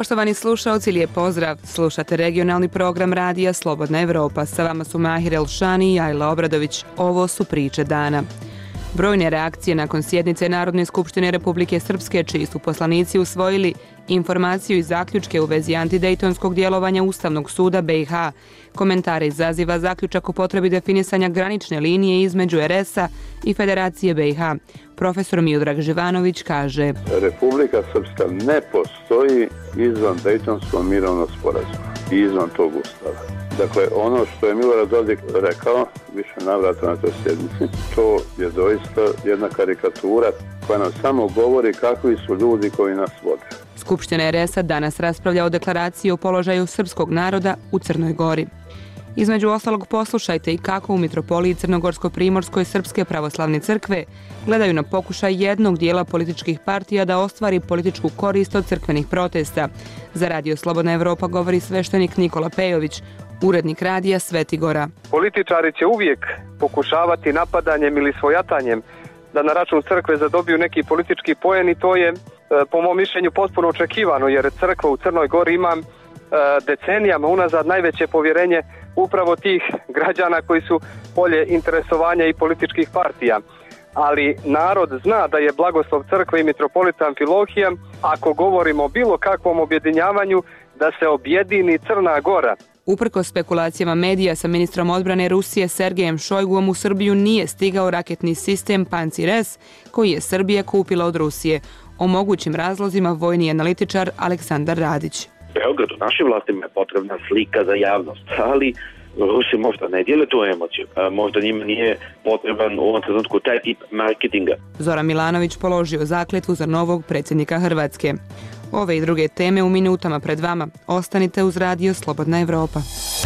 Poštovani slušalci, lijep pozdrav. Slušate regionalni program radija Slobodna Evropa. Sa vama su Mahir Elšani i Ajla Obradović. Ovo su priče dana. Brojne reakcije nakon sjednice Narodne skupštine Republike Srpske, čiji su poslanici usvojili informaciju i zaključke u vezi antidejtonskog djelovanja Ustavnog suda BiH. Komentare izaziva zaključak o potrebi definisanja granične linije između RS-a i Federacije BiH. Profesor Miodrag Živanović kaže: Republika Srpska ne postoji izvan Dejtonskog mirovnog sporazuma i izvan tog ustava. Dakle, ono što je Milorad Dodik rekao više navrata na toj sjednici, to je doista jedna karikatura koja nam samo govori kakvi su ljudi koji nas vode. Skupština RS-a danas raspravlja o deklaraciji o položaju srpskog naroda u Crnoj Gori. Između ostalog, poslušajte i kako u mitropoliji Crnogorsko-Primorskoj Srpske pravoslavne crkve gledaju na pokušaj jednog dijela političkih partija da ostvari političku korist od crkvenih protesta. Za Radio Slobodna Evropa govori sveštenik Nikola Pejović, urednik radija Sveti Gora. Političari će uvijek pokušavati napadanjem ili svojatanjem da na račun crkve zadobiju neki politički poen i to je po mom mišljenju potpuno očekivano, jer crkva u Crnoj Gori ima decenijama unazad najveće povjerenje upravo tih građana koji su polje interesovanja i političkih partija. Ali narod zna da je blagoslov crkve i mitropolita Amfilohija, ako govorimo o bilo kakvom objedinjavanju, da se objedini Crna Gora. Uprkos spekulacijama medija, sa ministrom odbrane Rusije Sergejem Šojguom u Srbiju nije stigao raketni sistem Pancir-S koji je Srbija kupila od Rusije. O mogućim razlozima vojni analitičar Aleksandar Radić. Beogradu, našim vlastima je potrebna slika za javnost, ali Rusi možda ne dijele tu emociju. Možda njima nije potreban u ovom trenutku taj tip marketinga. Zoran Milanović položio zakletvu za novog predsjednika Hrvatske. Ove i druge teme u minutama pred vama. Ostanite uz Radio Slobodna Evropa.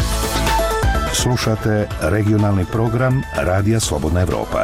Slušate regionalni program Radija Slobodna Evropa.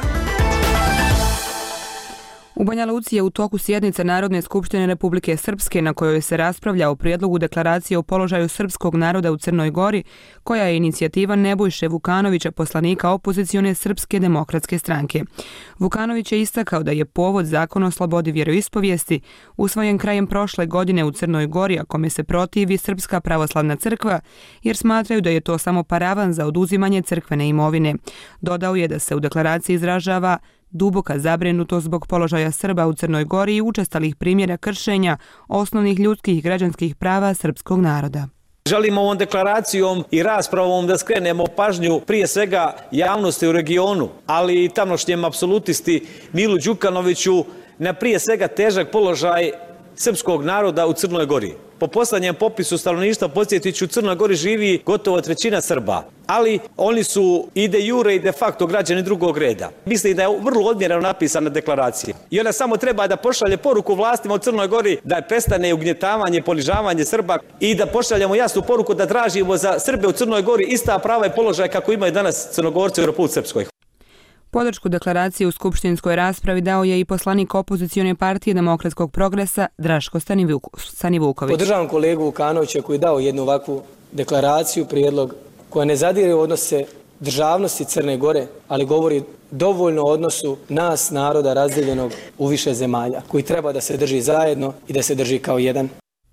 U Banja Luci je u toku sjednice Narodne skupštine Republike Srpske na kojoj se raspravlja o prijedlogu deklaracije o položaju srpskog naroda u Crnoj Gori, koja je inicijativa Nebojše Vukanovića, poslanika opozicione Srpske demokratske stranke. Vukanović je istakao da je povod Zakon o slobodi vjeroispovijesti usvojen krajem prošle godine u Crnoj Gori, a kome se protivi Srpska pravoslavna crkva, jer smatraju da je to samo paravan za oduzimanje crkvene imovine. Dodao je da se u deklaraciji izražava duboka zabrinutost zbog položaja Srba u Crnoj Gori i učestalih primjera kršenja osnovnih ljudskih i građanskih prava srpskog naroda. Želimo ovom deklaracijom i raspravom da skrenemo pažnju prije svega javnosti u regionu, ali i tamošnjem apsolutisti Milu Đukanoviću na prije svega težak položaj srpskog naroda u Crnoj Gori. Po posljednjem popisu stanovništva, podsjetiću, u Crnoj Gori živi gotovo trećina Srba, ali oni su i de jure i de facto građani drugog reda. Mislim da je vrlo odmjereno napisana deklaracija i ona samo treba da pošalje poruku vlastima u Crnoj Gori da prestane ugnjetavanje, ponižavanje Srba i da pošaljemo jasnu poruku da tražimo za Srbe u Crnoj Gori ista prava i položaj kako imaju danas Crnogorci u Republici Srpskoj. Podršku deklaracije u skupštinskoj raspravi dao je i poslanik opozicione partije Demokratskog progresa Draško Stanivuković. Podržavam kolegu Vukanovića koji je dao jednu ovakvu deklaraciju, prijedlog koja ne zadire u odnose državnosti Crne Gore, ali govori dovoljno o odnosu nas, naroda razdeljenog u više zemalja, koji treba da se drži zajedno i da se drži kao jedan.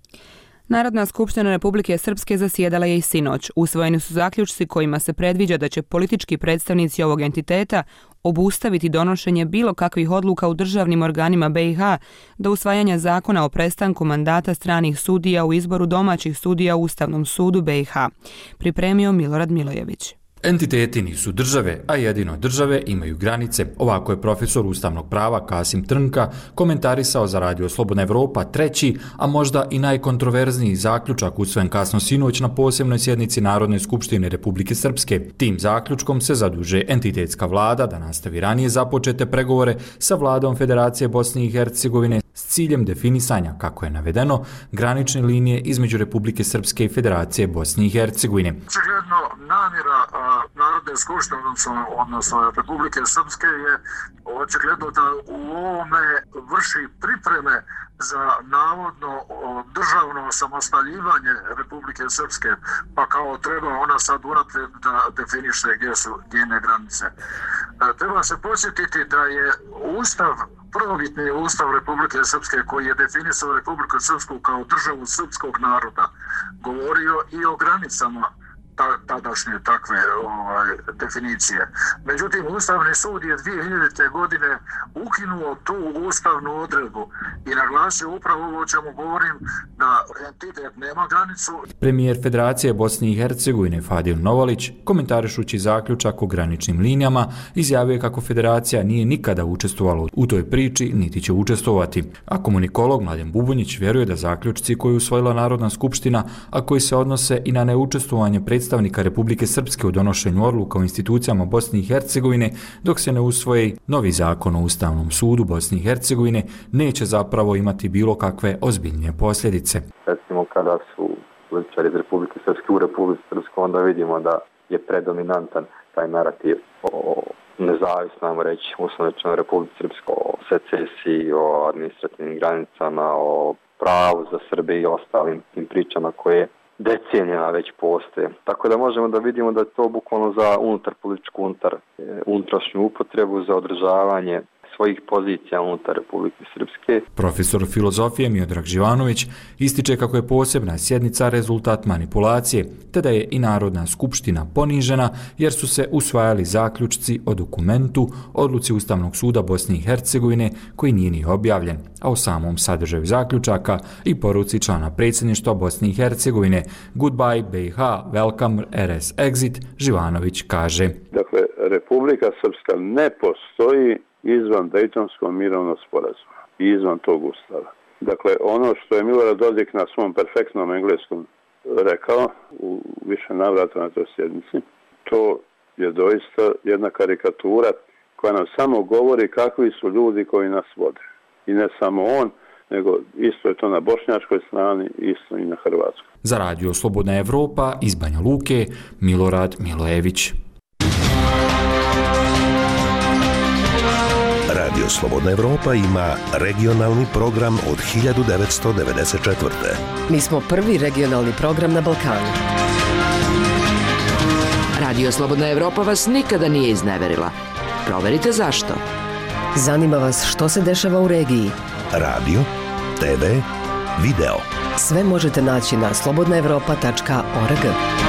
Narodna skupština Republike Srpske zasjedala je i sinoć. Usvojeni su zaključci kojima se predviđa da će politički predstavnici ovog entiteta obustaviti donošenje bilo kakvih odluka u državnim organima BiH do usvajanja zakona o prestanku mandata stranih sudija u izboru domaćih sudija u Ustavnom sudu BiH. Pripremio Milorad Milojević. Entiteti nisu države, a jedino države imaju granice. Ovako je profesor ustavnog prava Kasim Trnka komentarisao za Radio Slobodna Evropa treći, a možda i najkontroverzniji zaključak usvojen kasno sinoć na posebnoj sjednici Narodne skupštine Republike Srpske. Tim zaključkom se zaduže entitetska vlada da nastavi ranije započete pregovore sa vladom Federacije Bosne i Hercegovine s ciljem definisanja, kako je navedeno, granične linije između Republike Srpske i Federacije Bosne i Hercegovine. Očigledno namjera Narodne skupštine, odnosno Republike Srpske, je očigledno da u ovome vrši pripreme za navodno državno osamostaljivanje Republike Srpske, pa kao treba ona sad unaprijed da definiše gdje su njene granice. Treba se podsjetiti da je Ustav prvobitni ustav Republike Srpske koji je definisao Republiku Srpsku kao državu srpskog naroda govorio i o granicama tadašnje takve definicije. Međutim, Ustavni sud je 2000. godine ukinuo tu ustavnu odredbu i naglasio upravo ovo o čemu govorim, da entitet nema granicu. Premijer Federacije Bosne i Hercegovine Fadil Novalić, komentarišući zaključak o graničnim linijama, izjavio kako Federacija nije nikada učestvovala u toj priči, niti će učestvovati. A komunikolog Mladen Bubunjić vjeruje da zaključci koje je usvojila Narodna skupština, a koji se odnose i na neučestvovanje predstavnika Republike Srpske u donošenju odluka o institucijama Bosne i Hercegovine, dok se ne usvoji novi zakon o Ustavnom sudu Bosne i Hercegovine, neće zapravo imati bilo kakve ozbiljnije posljedice. Recimo kada su političari iz Republike Srpske u Republike Srpske, onda vidimo da je predominantan taj narativ o nezavisnom, reći, uslovno Republike Srpske, o secesiji, o administrativnim granicama, o pravu za Srbe i ostalim tim pričama koje decenijama već postoje. Tako da možemo da vidimo da je to bukvalno za unutrašnju upotrebu, za održavanje svojih pozicija unutar Republike Srpske. Profesor filozofije Miodrag Živanović ističe kako je posebna sjednica rezultat manipulacije, te da je i Narodna skupština ponižena jer su se usvajali zaključci o dokumentu odluci Ustavnog suda Bosne i Hercegovine koji nije ni objavljen, a o samom sadržaju zaključaka i poruci člana predsjedništva Bosne i Hercegovine Goodbye BiH, Welcome RS Exit, Živanović kaže. Dakle, Republika Srpska ne postoji izvan Dejtonskog mirovnog sporazuma i izvan tog ustava. Dakle, ono što je Milorad Dodik na svom perfektnom engleskom rekao u više navrata na toj sjednici, to je doista jedna karikatura koja nam samo govori kakvi su ljudi koji nas vode. I ne samo on, nego isto je to na bošnjačkoj strani, isto i na hrvatskoj. Za Radio Slobodna Evropa iz Banja Luke, Milorad Milojević. Radio Slobodna Evropa ima regionalni program od 1994. Mi smo prvi regionalni program na Balkanu. Radio Slobodna Evropa vas nikada nije izneverila. Proverite zašto. Zanima vas što se dešava u regiji. Radio, TV, video. Sve možete naći na slobodnaevropa.org.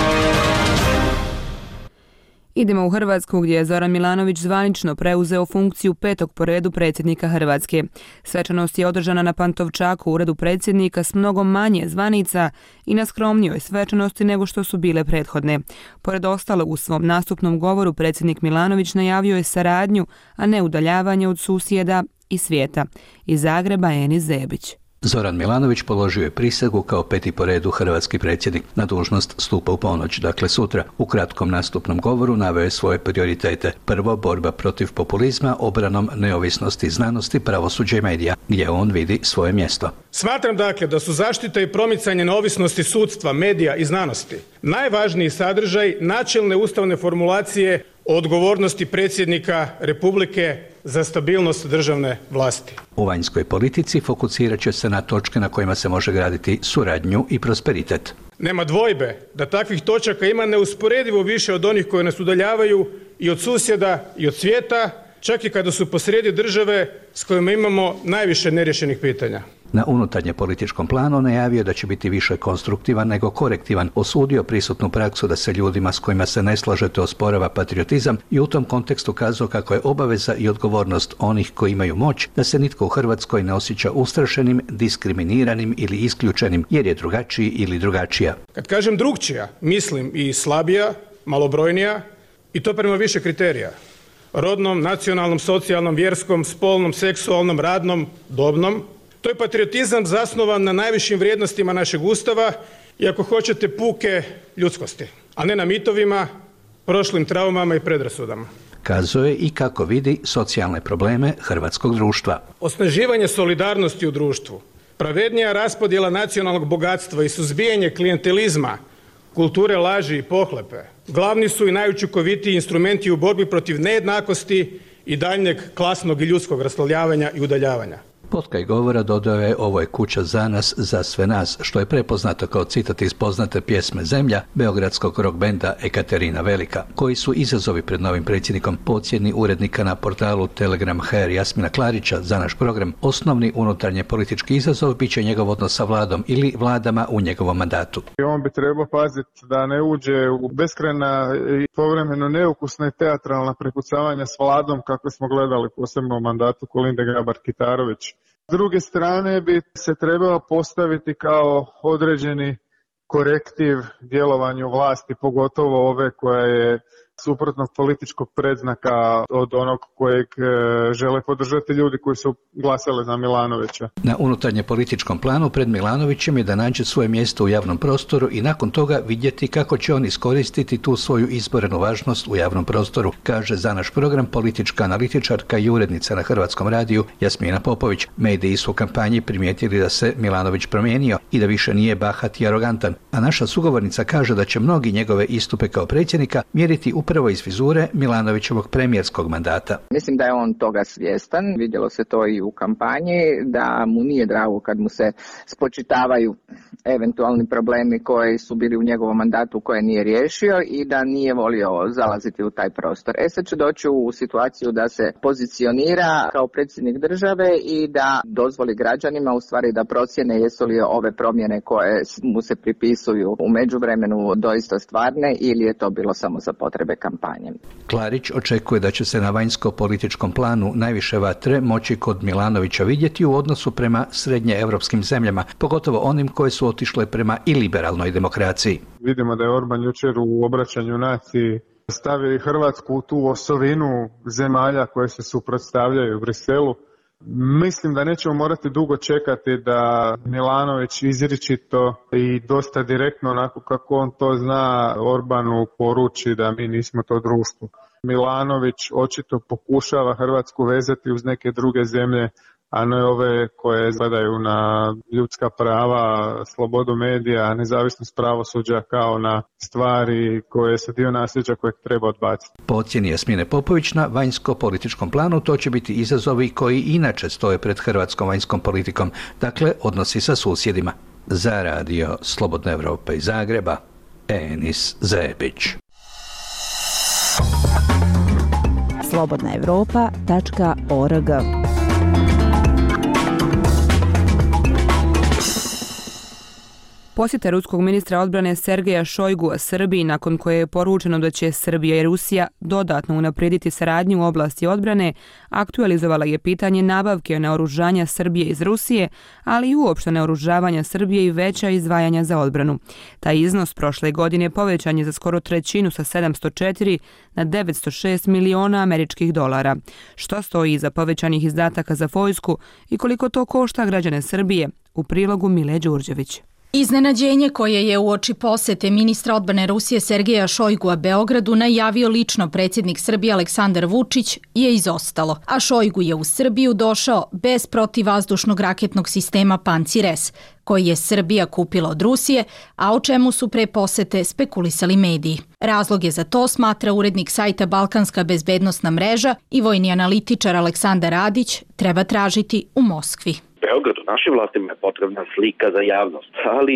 Idemo u Hrvatsku gdje je Zoran Milanović zvanično preuzeo funkciju 5. po redu predsjednika Hrvatske. Svečanost je održana na Pantovčaku u uredu predsjednika s mnogo manje zvanica i na skromnijoj svečanosti nego što su bile prethodne. Pored ostalog, u svom nastupnom govoru predsjednik Milanović najavio je saradnju, a ne udaljavanje od susjeda i svijeta. Iz Zagreba Enis Zebić. Zoran Milanović položio je prisegu kao 5. po redu hrvatski predsjednik. Na dužnost stupa u ponoć, dakle sutra. U kratkom nastupnom govoru naveo je svoje prioritete. Prvo, borba protiv populizma, obranom neovisnosti znanosti, pravosuđa i medija, gdje on vidi svoje mjesto. Smatram dakle da su zaštita i promicanje neovisnosti sudstva, medija i znanosti najvažniji sadržaj načelne ustavne formulacije o odgovornosti predsjednika Republike za stabilnost državne vlasti. U vanjskoj politici fokusirat će se na točke na kojima se može graditi suradnju i prosperitet. Nema dvojbe da takvih točaka ima neusporedivo više od onih koje nas udaljavaju i od susjeda i od svijeta, čak i kada su posrijedi države s kojima imamo najviše neriješenih pitanja. Na unutarnje političkom planu najavio da će biti više konstruktivan nego korektivan, osudio prisutnu praksu da se ljudima s kojima se ne slažete osporava patriotizam i u tom kontekstu kazao kako je obaveza i odgovornost onih koji imaju moć da se nitko u Hrvatskoj ne osjeća ustrašenim, diskriminiranim ili isključenim jer je drugačiji ili drugačija. Kad kažem drugčija, mislim i slabija, malobrojnija i to prema više kriterija. Rodnom, nacionalnom, socijalnom, vjerskom, spolnom, seksualnom, radnom, dobnom. To je patriotizam zasnovan na najvišim vrijednostima našeg Ustava i ako hoćete puke ljudskosti, a ne na mitovima, prošlim traumama i predrasudama. Kazao je i kako vidi socijalne probleme hrvatskog društva. Osnaživanje solidarnosti u društvu, pravednija raspodjela nacionalnog bogatstva i suzbijanje klijentelizma, kulture laži i pohlepe, glavni su i najučinkovitiji instrumenti u borbi protiv nejednakosti i daljnjeg klasnog i ljudskog raslojavanja i udaljavanja. Potkaj govora dodao je ovo je kuća za nas, za sve nas, što je prepoznato kao citat iz poznate pjesme Zemlja beogradskog rock benda Ekaterina Velika. Koji su izazovi pred novim predsjednikom? Po ocjeni urednika na portalu Telegram HR Jasmina Klarića za naš program, osnovni unutarnje politički izazov bit će njegov odnos sa vladom ili vladama u njegovom mandatu. On bi trebao paziti da ne uđe u beskrajna i povremeno neukusna i teatralna prepucavanja s vladom kako smo gledali posebno u mandatu Kolinde Grabar-Kitarović. S druge strane bi se trebao postaviti kao određeni korektiv djelovanju vlasti, pogotovo ove koja je suprotnog političkog predznaka od onog kojeg žele podržati ljudi koji su glasali za Milanovića. Na unutarnje političkom planu pred Milanovićem je da nađe svoje mjesto u javnom prostoru i nakon toga vidjeti kako će on iskoristiti tu svoju izborenu važnost u javnom prostoru, kaže za naš program politička analitičarka i urednica na Hrvatskom radiju Jasmina Popović. Mediji su u kampanji primijetili da se Milanović promijenio i da više nije bahat i arogantan, a naša sugovornica kaže da će mnogi njegove istupe kao predsjednika mjeriti upravo iz vizure Milanovićevog premijerskog mandata. Mislim da je on toga svjestan, vidjelo se to i u kampanji, da mu nije drago kad mu se spočitavaju eventualni problemi koji su bili u njegovom mandatu koje nije riješio i da nije volio zalaziti u taj prostor. Sad će doći u situaciju da se pozicionira kao predsjednik države i da dozvoli građanima u stvari da procjene jesu li ove promjene koje mu se pripisuju u međuvremenu doista stvarne ili je to bilo samo za potrebe kampanje. Klarić očekuje da će se na vanjsko-političkom planu najviše vatre moći kod Milanovića vidjeti u odnosu prema srednjeevropskim zemljama, pogotovo onim koje su otišle prema iliberalnoj demokraciji. Vidimo da je Orban jučer u obraćanju naciji stavio i Hrvatsku u tu osovinu zemalja koje se suprotstavljaju u Briselu. Mislim da nećemo morati dugo čekati da Milanović izričito i dosta direktno, onako kako on to zna, Orbanu poruči da mi nismo to društvo. Milanović očito pokušava Hrvatsku vezati uz neke druge zemlje, a ne ove koje gledaju na ljudska prava, slobodu medija, nezavisnost pravosuđa kao na stvari koje su dio nasljeđa kojeg treba odbaciti. Po ocjeni Jasmine Popović, na vanjsko-političkom planu to će biti izazovi koji inače stoje pred hrvatskom vanjskom politikom, dakle odnosi sa susjedima. Za radio Slobodna Evropa iz Zagreba, Enis Zebić. slobodnaevropa.org. Posjeta ruskog ministra odbrane Sergeja Šojgua Srbiji, nakon koje je poručeno da će Srbija i Rusija dodatno unaprijediti saradnju u oblasti odbrane, aktualizovala je pitanje nabavke naoružanja Srbije iz Rusije, ali i uopšte naoružavanja Srbije i veća izdvajanja za odbranu. Taj iznos prošle godine povećan je za skoro trećinu sa 704 na 906 miliona američkih dolara. Što stoji iza povećanih izdataka za vojsku i koliko to košta građane Srbije? U prilogu Mile Đurđević. Iznenađenje koje je uoči posete ministra odbrane Rusije Sergeja Šojgua Beogradu najavio lično predsjednik Srbije Aleksandar Vučić je izostalo, a Šojgu je u Srbiju došao bez protivvazdušnog raketnog sistema Pancir-S, koji je Srbija kupila od Rusije, a o čemu su pre posete spekulisali mediji. Razlog je za to, smatra urednik sajta Balkanska bezbednosna mreža i vojni analitičar Aleksandar Radić, treba tražiti u Moskvi. Beogradu, našim vlastima je potrebna slika za javnost, ali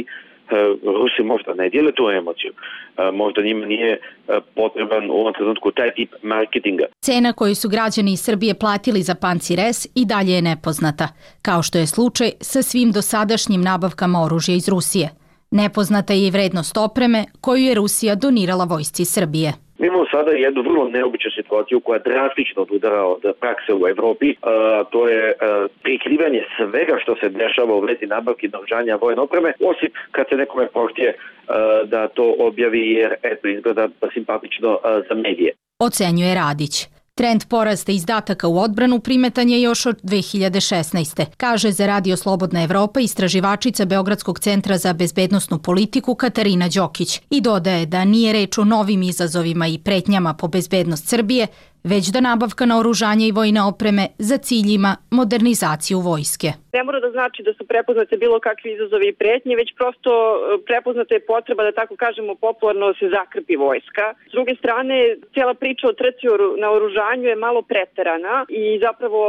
Rusi možda ne dijele tu emociju. Možda njima nije potreban u ovom trenutku taj tip marketinga. Cena koju su građani iz Srbije platili za Pancir-S i dalje je nepoznata, kao što je slučaj sa svim dosadašnjim nabavkama oružja iz Rusije. Nepoznata je i vrednost opreme koju je Rusija donirala vojsci Srbije. Mi imamo sada jednu vrlo neobičnu situaciju koja drastično odudara od prakse u Evropi. To je prikrivanje svega što se dešava u vezi nabavki naoružanja vojne opreme, osim kad se nekome prohtije da to objavi jer eto izgleda simpatično za medije. Ocenjuje Radić. Trend porasta izdataka u odbranu primetan je još od 2016. Kaže za Radio Slobodna Evropa istraživačica Beogradskog centra za bezbednosnu politiku Katarina Đokić i dodaje da nije reč o novim izazovima i pretnjama po bezbednost Srbije, već da nabavka naoružanja i vojne opreme za cilj ima modernizaciju vojske. Ne mora da znači da su prepoznate bilo kakvi izazovi i pretnje, već prosto prepoznata je potreba da tako kažemo popularno se zakrpi vojska. S druge strane, cijela priča o trci naoružanju je malo preterana i zapravo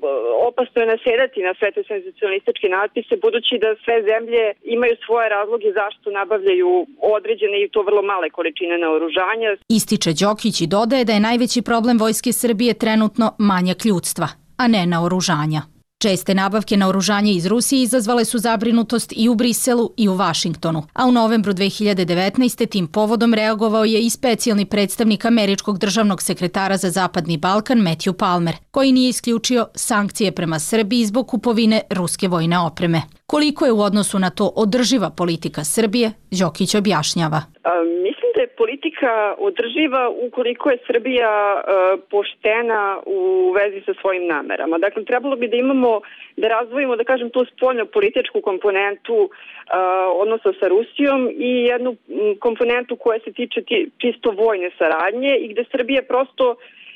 opasno je nasedati na sve te senzacionalističke natpise, budući da sve zemlje imaju svoje razloge zašto nabavljaju određene i to vrlo male količine naoružanja. Ističe Đokić i dodaje da je najveći problem Vojske Srbije trenutno manjak ljudstva, a ne naoružanja. Česte nabavke naoružanja iz Rusije izazvale su zabrinutost i u Briselu i u Vašingtonu, a u novembru 2019. tim povodom reagovao je i specijalni predstavnik američkog državnog sekretara za Zapadni Balkan Matthew Palmer, koji nije isključio sankcije prema Srbiji zbog kupovine ruske vojne opreme. Koliko je u odnosu na to održiva politika Srbije, Đokić objašnjava. Mislim da je politika održiva ukoliko je Srbija poštena u vezi sa svojim namerama. Dakle, trebalo bi da imamo, da razvojimo, da kažem, tu spoljno političku komponentu odnosa sa Rusijom i jednu komponentu koja se tiče čisto vojne saradnje i gde Srbija prosto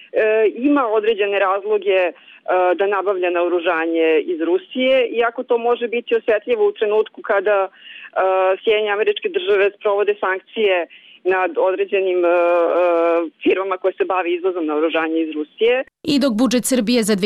ima određene razloge da nabavlja naoružanje iz Rusije, iako to može biti osjetljivo u trenutku kada Sjedinjene Američke Države sprovode sankcije nad određenim firmama koje se bave izvozom naoružanja iz Rusije. I dok budžet Srbije za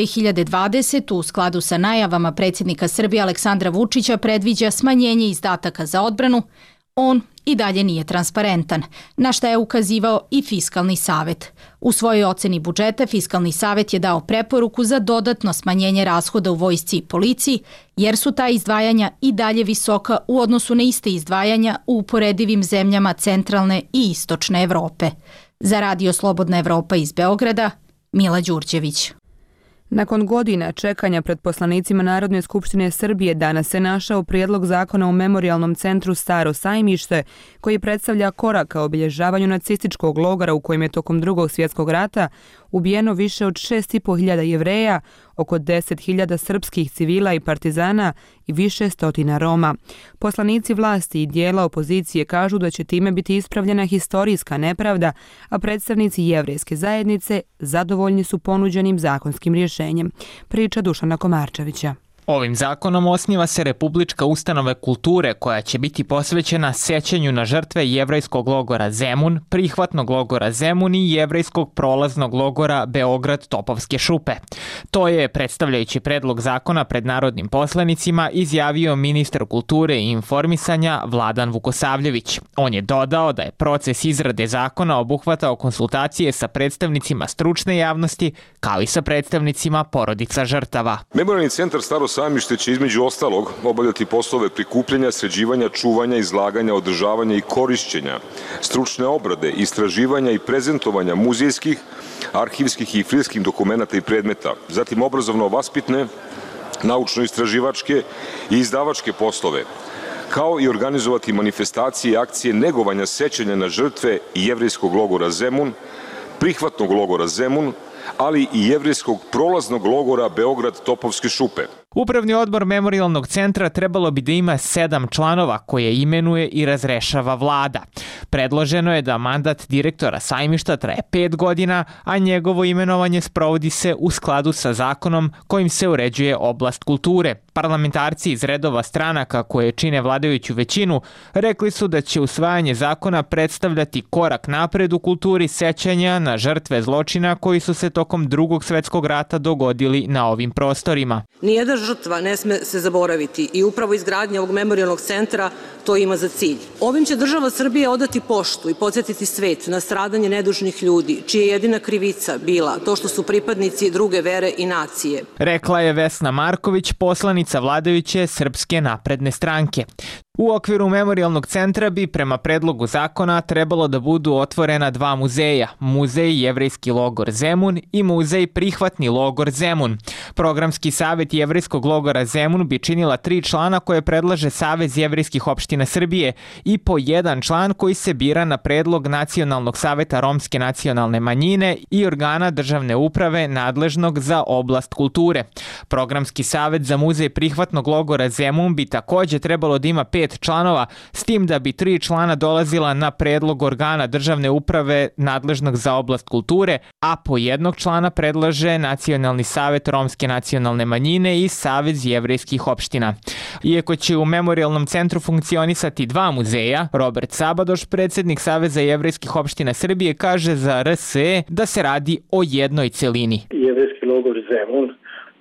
2020. u skladu sa najavama predsjednika Srbije Aleksandra Vučića predviđa smanjenje izdataka za odbranu, on i dalje nije transparentan, na šta je ukazivao i Fiskalni savet. U svojoj oceni budžeta Fiskalni savet je dao preporuku za dodatno smanjenje rashoda u vojsci i policiji, jer su ta izdvajanja i dalje visoka u odnosu na iste izdvajanja u uporedivim zemljama centralne i istočne Evrope. Za Radio Slobodna Evropa iz Beograda, Mila Đurđević. Nakon godina čekanja pred poslanicima Narodne skupštine Srbije danas se našao prijedlog zakona o memorijalnom centru Staro sajmište, koji predstavlja korak ka obilježavanju nacističkog logora u kojem je tokom Drugog svjetskog rata ubijeno više od 6.500 Jevreja, oko 10.000 srpskih civila i partizana i više stotina Roma. Poslanici vlasti i dijela opozicije kažu da će time biti ispravljena historijska nepravda, a predstavnici jevrejske zajednice zadovoljni su ponuđenim zakonskim rješenjem. Priča Dušana Komarčevića. Ovim zakonom osniva se Republička ustanova kulture koja će biti posvećena sećanju na žrtve jevrejskog logora Zemun, prihvatnog logora Zemun i jevrejskog prolaznog logora Beograd Topovske šupe. To je, predstavljajući predlog zakona pred narodnim poslanicima, izjavio ministar kulture i informisanja Vladan Vukosavljević. On je dodao da je proces izrade zakona obuhvatao konsultacije sa predstavnicima stručne javnosti, kao i sa predstavnicima porodica žrtava. Memorijalni centar Staro sajmište će između ostalog obavljati poslove prikupljanja, sređivanja, čuvanja, izlaganja, održavanja i korišćenja, stručne obrade, istraživanja i prezentovanja muzejskih, arhivskih i filmskih dokumenata i predmeta, zatim obrazovno-vaspitne, naučno-istraživačke i izdavačke poslove, kao i organizovati manifestacije i akcije negovanja sećanja na žrtve jevrejskog logora Zemun, prihvatnog logora Zemun, ali i jevrejskog prolaznog logora Beograd Topovske šupe. Upravni odbor Memorijalnog centra trebalo bi da ima 7 članova koje imenuje i razrešava vlada. Predloženo je da mandat direktora sajmišta traje 5 godina, a njegovo imenovanje sprovodi se u skladu sa zakonom kojim se uređuje oblast kulture. Parlamentarci iz redova stranaka koje čine vladajuću većinu rekli su da će usvajanje zakona predstavljati korak napred u kulturi sećanja na žrtve zločina koji su se tokom Drugog svjetskog rata dogodili na ovim prostorima. Nijedna žrtva ne sme se zaboraviti i upravo izgradnja ovog memorijalnog centra to ima za cilj. Ovim će država Srbije odati poštu i podsjetiti svet na stradanje nedužnih ljudi, čija je jedina krivica bila to što su pripadnici druge vere i nacije. Rekla je Vesna Marković, poslanica vladajuće Srpske napredne stranke. U okviru memorijalnog centra bi prema predlogu zakona trebalo da budu otvorena 2 muzeja, Muzej Jevrejski logor Zemun i Muzej Prihvatni logor Zemun. Programski savjet Jevrejskog logora Zemun bi činila 3 člana koje predlaže Savez jevrejskih opština Srbije i po 1 član koji se bira na predlog Nacionalnog saveta romske nacionalne manjine i organa državne uprave nadležnog za oblast kulture. Programski savjet za Muzej Prihvatnog logora Zemun bi također trebalo da ima 5 članova, s tim da bi 3 člana dolazila na predlog organa državne uprave nadležnog za oblast kulture, a po 1 člana predlaže Nacionalni savet romske nacionalne manjine i Savez jevrejskih opština. Iako će u memorijalnom centru funkcionisati 2 muzeja, Robert Sabadoš, predsjednik Saveza jevrejskih opština Srbije, kaže za RSE da se radi o jednoj celini. Jevrejski logor Zemun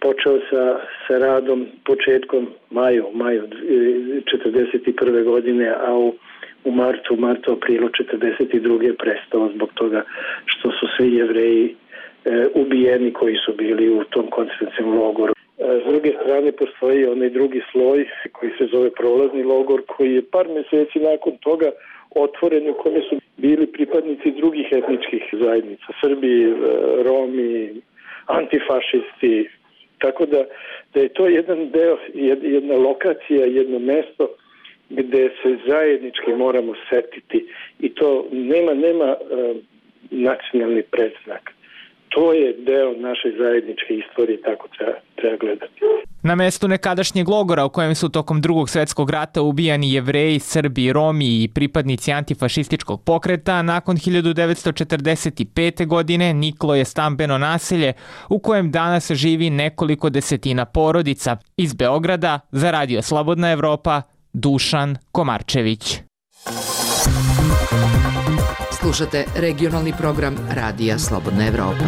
počeo sa radom početkom maju 1941. godine, a u martu, aprilu 1942. prestao zbog toga što su svi Jevreji ubijeni koji su bili u tom koncentracionom logoru. S druge strane postoji onaj drugi sloj koji se zove prolazni logor, koji je par mjeseci nakon toga otvoren, u kome su bili pripadnici drugih etničkih zajednica, Srbi, Romi, antifašisti. Tako da je to jedan deo, jedna lokacija, jedno mesto gde se zajednički moramo setiti i to nema nacionalni predznak. To je deo naše zajedničke istorije, tako treba gledati. Na mestu nekadašnjeg logora u kojem su tokom Drugog svjetskog rata ubijani Jevreji, Srbi, Romi i pripadnici antifašističkog pokreta, nakon 1945. godine niklo je stambeno naselje u kojem danas živi nekoliko desetina porodica. Iz Beograda za Radio Slobodna Evropa, Dušan Komarčević. Slušate regionalni program Radija Slobodna Evropa.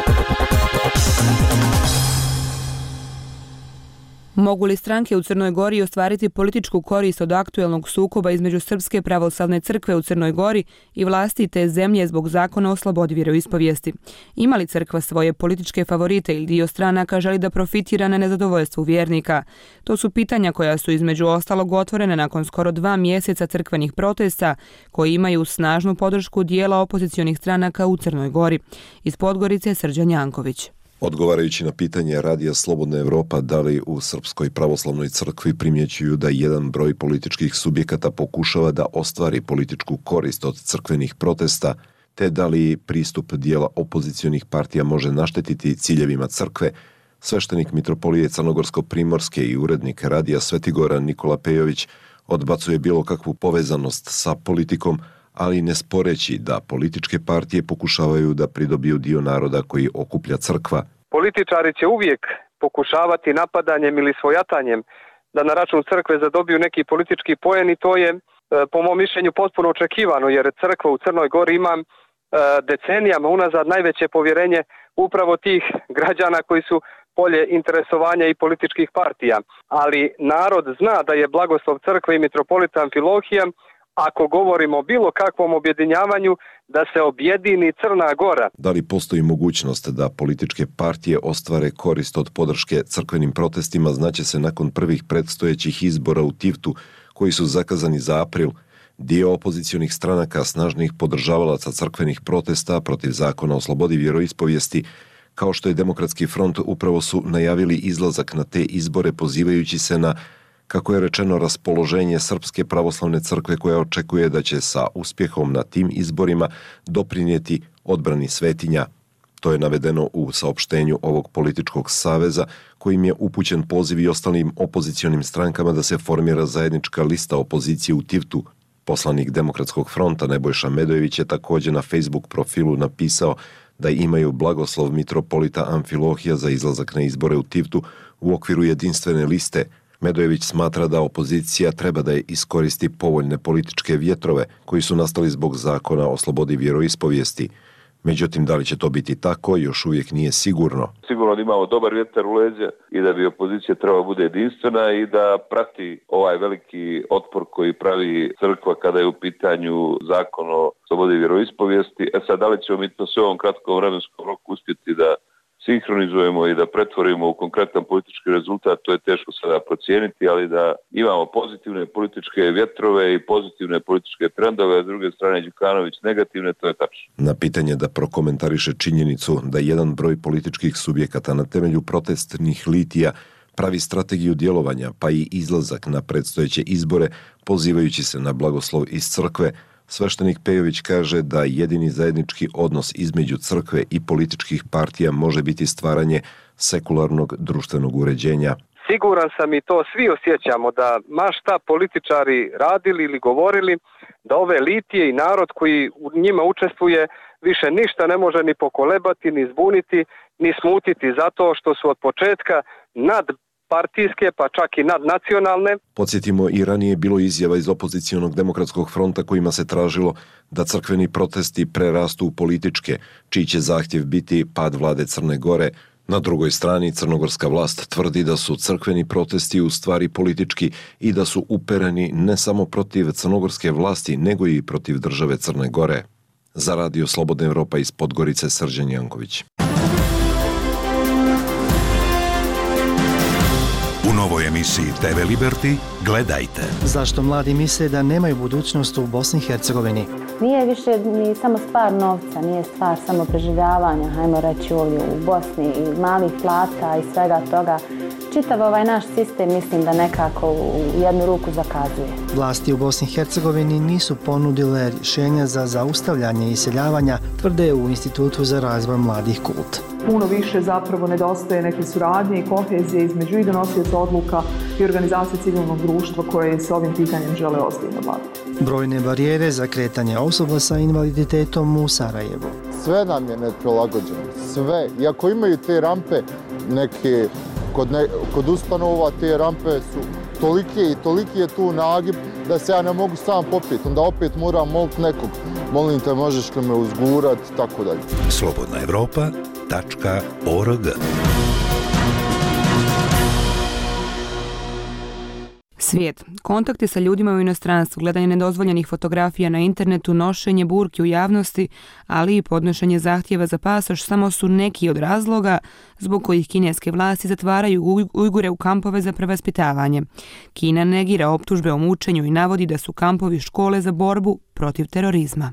Mogu li stranke u Crnoj Gori ostvariti političku korist od aktuelnog sukoba između Srpske pravoslavne crkve u Crnoj Gori i vlasti te zemlje zbog zakona o slobodi vjeroispovijesti? Ima li crkva svoje političke favorite ili dio stranaka želi da profitira na nezadovoljstvu vjernika? To su pitanja koja su između ostalog otvorene nakon skoro 2 mjeseca crkvenih protesta koji imaju snažnu podršku dijela opozicionih stranaka u Crnoj Gori. Iz Podgorice Srđan Janković. Odgovarajući na pitanje Radija Slobodna Evropa da li u Srpskoj pravoslavnoj crkvi primjećuju da jedan broj političkih subjekata pokušava da ostvari političku korist od crkvenih protesta, te da li pristup dijela opozicionih partija može naštetiti ciljevima crkve, sveštenik mitropolije Crnogorsko-Primorske i urednik Radija Svetigora Nikola Pejović odbacuje bilo kakvu povezanost sa politikom, ali ne sporeći da političke partije pokušavaju da pridobiju dio naroda koji okuplja crkva. Političari će uvijek pokušavati napadanjem ili svojatanjem da na račun crkve zadobiju neki politički poen i to je po mom mišljenju potpuno očekivano, jer crkva u Crnoj Gori ima decenijama unazad najveće povjerenje upravo tih građana koji su polje interesovanja i političkih partija. Ali narod zna da je blagoslov crkve i mitropolita Amfilohija, ako govorimo o bilo kakvom objedinjavanju, da se objedini Crna Gora. Da li postoji mogućnost da političke partije ostvare korist od podrške crkvenim protestima, znaće se nakon prvih predstojećih izbora u Tivtu, koji su zakazani za april. Dio opozicionih stranaka snažnih podržavalaca crkvenih protesta protiv zakona o slobodi vjeroispovijesti, kao što je Demokratski front, upravo su najavili izlazak na te izbore pozivajući se na, kako je rečeno, raspoloženje Srpske pravoslavne crkve koja očekuje da će sa uspjehom na tim izborima doprinijeti odbrani svetinja. To je navedeno u saopštenju ovog političkog saveza kojim je upućen poziv i ostalim opozicionim strankama da se formira zajednička lista opozicije u Tivtu. Poslanik Demokratskog fronta Nebojša Medojević je također na Facebook profilu napisao da imaju blagoslov mitropolita Amfilohija za izlazak na izbore u Tivtu u okviru jedinstvene liste. Medojević smatra da opozicija treba da je iskoristi povoljne političke vjetrove koji su nastali zbog zakona o slobodi vjeroispovijesti. Međutim, da li će to biti tako, još uvijek nije sigurno. Sigurno da imamo dobar vjetar u leđa i da bi opozicija trebala bude jedinstvena i da prati ovaj veliki otpor koji pravi crkva kada je u pitanju zakon o slobodi vjeroispovijesti. Sad, da li ćemo mi to sve u ovom kratkom vremenskom roku uspjeti da sinhronizujemo i da pretvorimo u konkretan politički rezultat, to je teško sada procijeniti, ali da imamo pozitivne političke vjetrove i pozitivne političke trendove, a s druge strane Đukanović negativne, to je tačno. Na pitanje da prokomentariše činjenicu da jedan broj političkih subjekata na temelju protestnih litija pravi strategiju djelovanja pa i izlazak na predstojeće izbore pozivajući se na blagoslov iz crkve, sveštenik Pejović kaže da jedini zajednički odnos između crkve i političkih partija može biti stvaranje sekularnog društvenog uređenja. Siguran sam i to svi osjećamo da ma šta političari radili ili govorili, da ove litije i narod koji u njima učestvuje više ništa ne može ni pokolebati, ni zbuniti, ni smutiti zato što su od početka nadpartijske, pa čak i nadnacionalne. Podsjetimo, i ranije bilo izjava iz opozicionog Demokratskog fronta kojima se tražilo da crkveni protesti prerastu u političke, čiji će zahtjev biti pad vlade Crne Gore. Na drugoj strani crnogorska vlast tvrdi da su crkveni protesti u stvari politički i da su upereni ne samo protiv crnogorske vlasti, nego i protiv države Crne Gore. Za Radio Slobodna Evropa iz Podgorice, Srđan Janković. U novoj emisiji TV Liberty gledajte. Zašto mladi misle da nemaju budućnost u Bosni i Hercegovini? Nije više ni samo stvar novca, nije stvar samo preživljavanja, hajmo reći ovdje u Bosni, i malih plata i svega toga. Čitav ovaj naš sistem mislim da nekako u jednu ruku zakazuje. Vlasti u Bosni i Hercegovini nisu ponudile rješenja za zaustavljanje iseljavanja, tvrde u Institutu za razvoj mladih KULT. Puno više zapravo nedostaje neke suradnje i kohezije između i donosioca odluka i organizacije civilnog društva koje se ovim pitanjem žele ozbiljno baviti. Brojne barijere za kretanje osoba sa invaliditetom u Sarajevu. Sve nam je neprilagođeno, sve. Iako imaju te rampe, neke kod ustanova te rampe su toliki je tu nagib da se ja ne mogu sam popiti. Onda opet moram moliti nekog. Molim te, možeš li me uzgurat, tako dalje. slobodnaevropa.org. Svijet. Kontakti sa ljudima u inostranstvu, gledanje nedozvoljenih fotografija na internetu, nošenje burki u javnosti, ali i podnošenje zahtjeva za pasoš samo su neki od razloga zbog kojih kineske vlasti zatvaraju Ujgure u kampove za prevaspitavanje. Kina negira optužbe o mučenju i navodi da su kampovi škole za borbu protiv terorizma.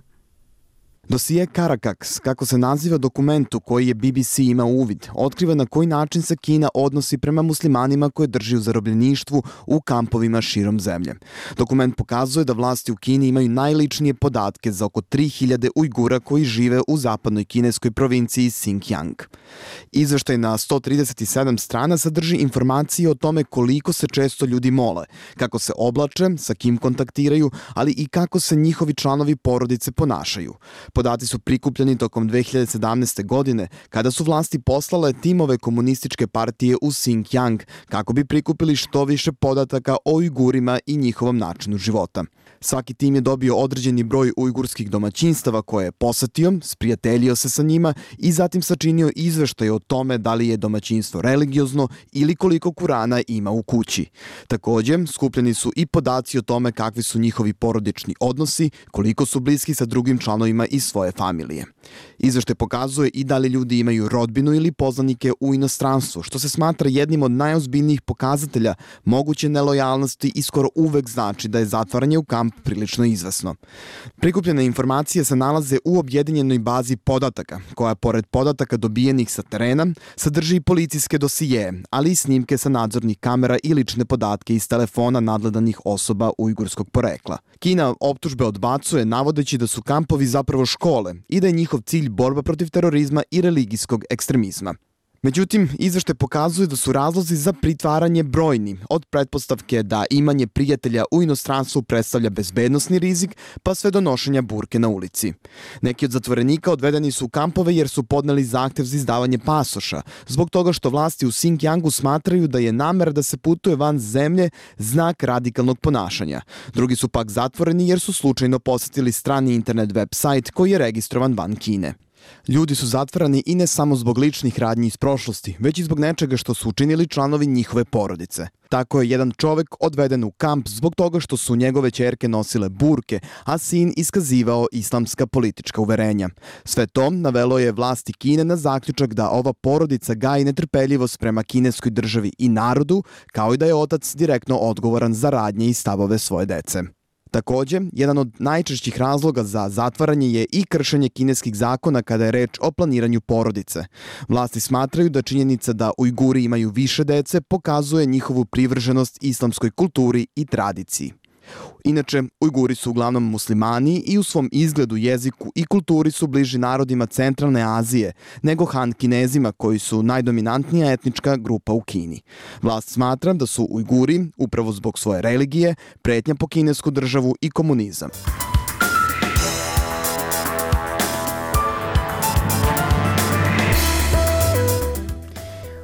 Dosije Caracas, kako se naziva dokumentu koji je BBC imao uvid, otkriva na koji način se Kina odnosi prema muslimanima koje drži u zarobljeništvu u kampovima širom zemlje. Dokument pokazuje da vlasti u Kini imaju najličnije podatke za oko 3000 Ujgura koji žive u zapadnoj kineskoj provinciji Xinjiang. Izveštaj na 137 strana sadrži informacije o tome koliko se često ljudi mole, kako se oblače, sa kim kontaktiraju, ali i kako se njihovi članovi porodice ponašaju. Podati su prikupljeni tokom 2017. godine, kada su vlasti poslale timove komunističke partije u Xinjiang kako bi prikupili što više podataka o Ujgurima i njihovom načinu života. Svaki tim je dobio određeni broj ujgurskih domaćinstava koje je posetio, sprijateljio se sa njima i zatim sačinio izveštaj o tome da li je domaćinstvo religiozno ili koliko Kurana ima u kući. Također, skupljeni su i podaci o tome kakvi su njihovi porodični odnosi, koliko su bliski sa drugim članovima iz svoje familije. Izveštaj pokazuje i da li ljudi imaju rodbinu ili poznanike u inostranstvu, što se smatra jednim od najozbiljnijih pokazatelja moguće nelojalnosti i skoro uvek znači da je zatvaranje u kamp prilično izvesno. Prikupljene informacije se nalaze u objedinjenoj bazi podataka, koja pored podataka dobijenih sa terena sadrži i policijske dosije, ali i snimke sa nadzornih kamera i lične podatke iz telefona nadgledanih osoba ujgurskog porekla. Kina optužbe odbacuje navodeći da su kampovi zapravo škole i da je njihov cilj borba protiv terorizma i religijskog ekstremizma. Međutim, izveštaj pokazuje da su razlozi za pritvaranje brojni, od pretpostavke da imanje prijatelja u inostranstvu predstavlja bezbednosni rizik, pa sve do nošenja burke na ulici. Neki od zatvorenika odvedeni su u kampove jer su podneli zahtev za izdavanje pasoša, zbog toga što vlasti u Xinjiangu smatraju da je namera da se putuje van zemlje znak radikalnog ponašanja. Drugi su pak zatvoreni jer su slučajno posetili strani internet web sajt koji je registrovan van Kine. Ljudi su zatvarani i ne samo zbog ličnih radnji iz prošlosti, već i zbog nečega što su učinili članovi njihove porodice. Tako je jedan čovek odveden u kamp zbog toga što su njegove ćerke nosile burke, a sin iskazivao islamska politička uverenja. Sve to navelo je vlasti Kine na zaključak da ova porodica gaji netrpeljivost prema kineskoj državi i narodu, kao i da je otac direktno odgovoran za radnje i stavove svoje dece. Također, jedan od najčešćih razloga za zatvaranje je i kršenje kineskih zakona kada je reč o planiranju porodice. Vlasti smatraju da činjenica da Ujguri imaju više dece pokazuje njihovu privrženost islamskoj kulturi i tradiciji. Inače, Ujguri su uglavnom muslimani i u svom izgledu, jeziku i kulturi su bliži narodima centralne Azije nego Han Kinezima koji su najdominantnija etnička grupa u Kini. Vlast smatra da su Ujguri, upravo zbog svoje religije, pretnja po kinesku državu i komunizam.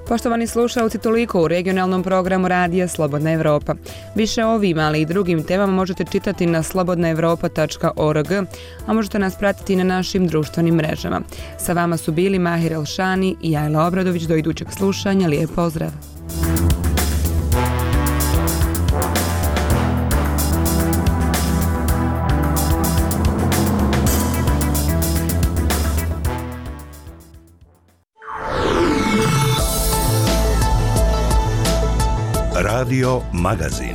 Poštovani slušalci, toliko u regionalnom programu Radija Slobodna Evropa. Više o ovim, ali i drugim temama možete čitati na slobodnaevropa.org, a možete nas pratiti na našim društvenim mrežama. Sa vama su bili Mahir Elšani i Jajla Obradović. Do idućeg slušanja, lijep pozdrav! Radio Magazin.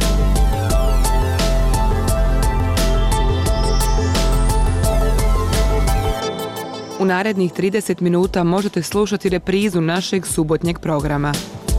U narednih 30 minuta možete slušati reprizu našeg subotnjeg programa.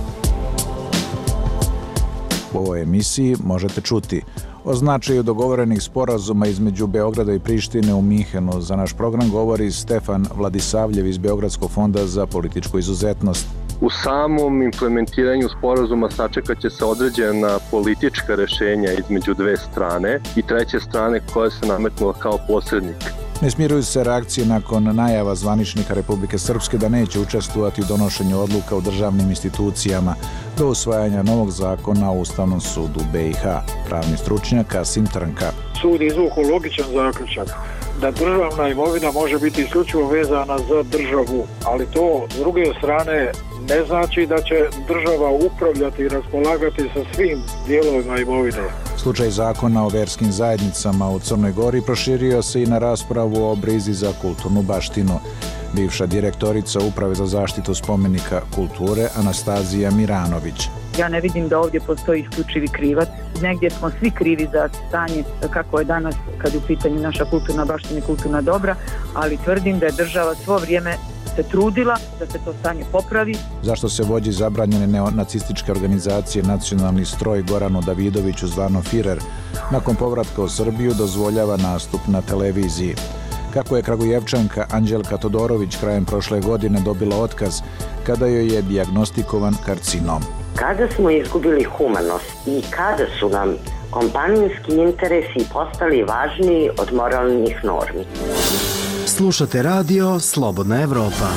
U ovoj emisiji možete čuti o značaju dogovorenih sporazuma između Beograda i Prištine u Minhenu. Za naš program govori Stefan Vladisavljev iz Beogradskog fonda za političku izuzetnost. U samom implementiranju sporazuma sačekat će se određena politička rešenja između dve strane i treće strane koja se nametnula kao posrednik. Ne smiruju se reakcije nakon najava zvaničnika Republike Srpske da neće učestvovati u donošenju odluka u državnim institucijama do usvajanja novog zakona u Ustavnom sudu BiH. Pravni stručnjak Kasim Trnka. Sud izvukao logičan zaključak da državna imovina može biti isključivo vezana za državu, ali to s druge strane ne znači da će država upravljati i raspolagati sa svim dijelovima imovine. Slučaj zakona o verskim zajednicama u Crnoj Gori proširio se i na raspravu o brizi za kulturnu baštinu. Bivša direktorica Uprave za zaštitu spomenika kulture Anastazija Miranović. Ja ne vidim da ovdje postoji isključivi krivac. Negdje smo svi krivi za stanje kako je danas kad je u pitanju naša kulturna baština i kulturna dobra, ali tvrdim da je država svo vrijeme se trudila da se to stanje popravi. Zašto se vođi zabranjene neonacističke organizacije Nacionalni stroj Goranu Davidoviću zvano Firer nakon povratka u Srbiju dozvoljava nastup na televiziji? Kako je Kragujevčanka Anđelka Todorović krajem prošle godine dobila otkaz kada joj je dijagnostikovan karcinom? Kada smo izgubili humanost i kada su nam kompanijski interesi postali važniji od moralnih normi? Slušate radio Slobodna Evropa.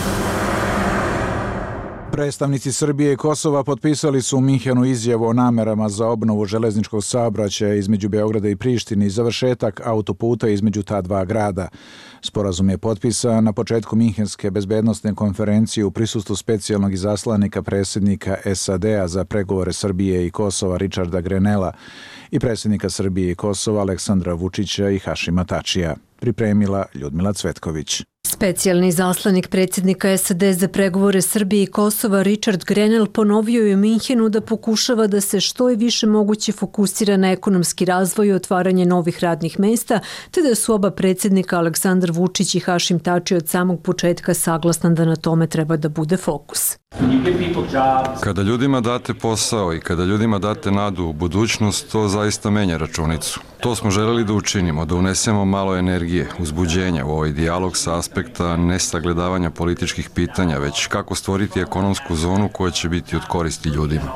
Predstavnici Srbije i Kosova potpisali su u Minhenu izjavu o namerama za obnovu železničkog saobraćaja između Beograda i Prištine i završetak autoputa između ta dva grada. Sporazum je potpisan na početku Minhenske bezbednosne konferencije u prisustvu specijalnog izaslanika predsjednika SAD-a za pregovore Srbije i Kosova Richarda Grenella i predsjednika Srbije i Kosova Aleksandra Vučića i Hašima Tačija. Pripremila Ljudmila Cvetković. Specijalni izaslanik predsjednika SAD za pregovore Srbije i Kosova Richard Grenell ponovio je u Minhenu da pokušava da se što je više moguće fokusira na ekonomski razvoj i otvaranje novih radnih mesta, te da su oba predsjednika Aleksandar Vučić i Hašim Tači od samog početka saglasni da na tome treba da bude fokus. Kada ljudima date posao i kada ljudima date nadu u budućnost, to zaista menja računicu. To smo želeli da učinimo, da unesemo malo energije, uzbuđenja u ovaj dijalog sa aspekta nesagledavanja političkih pitanja, već kako stvoriti ekonomsku zonu koja će biti od koristi ljudima.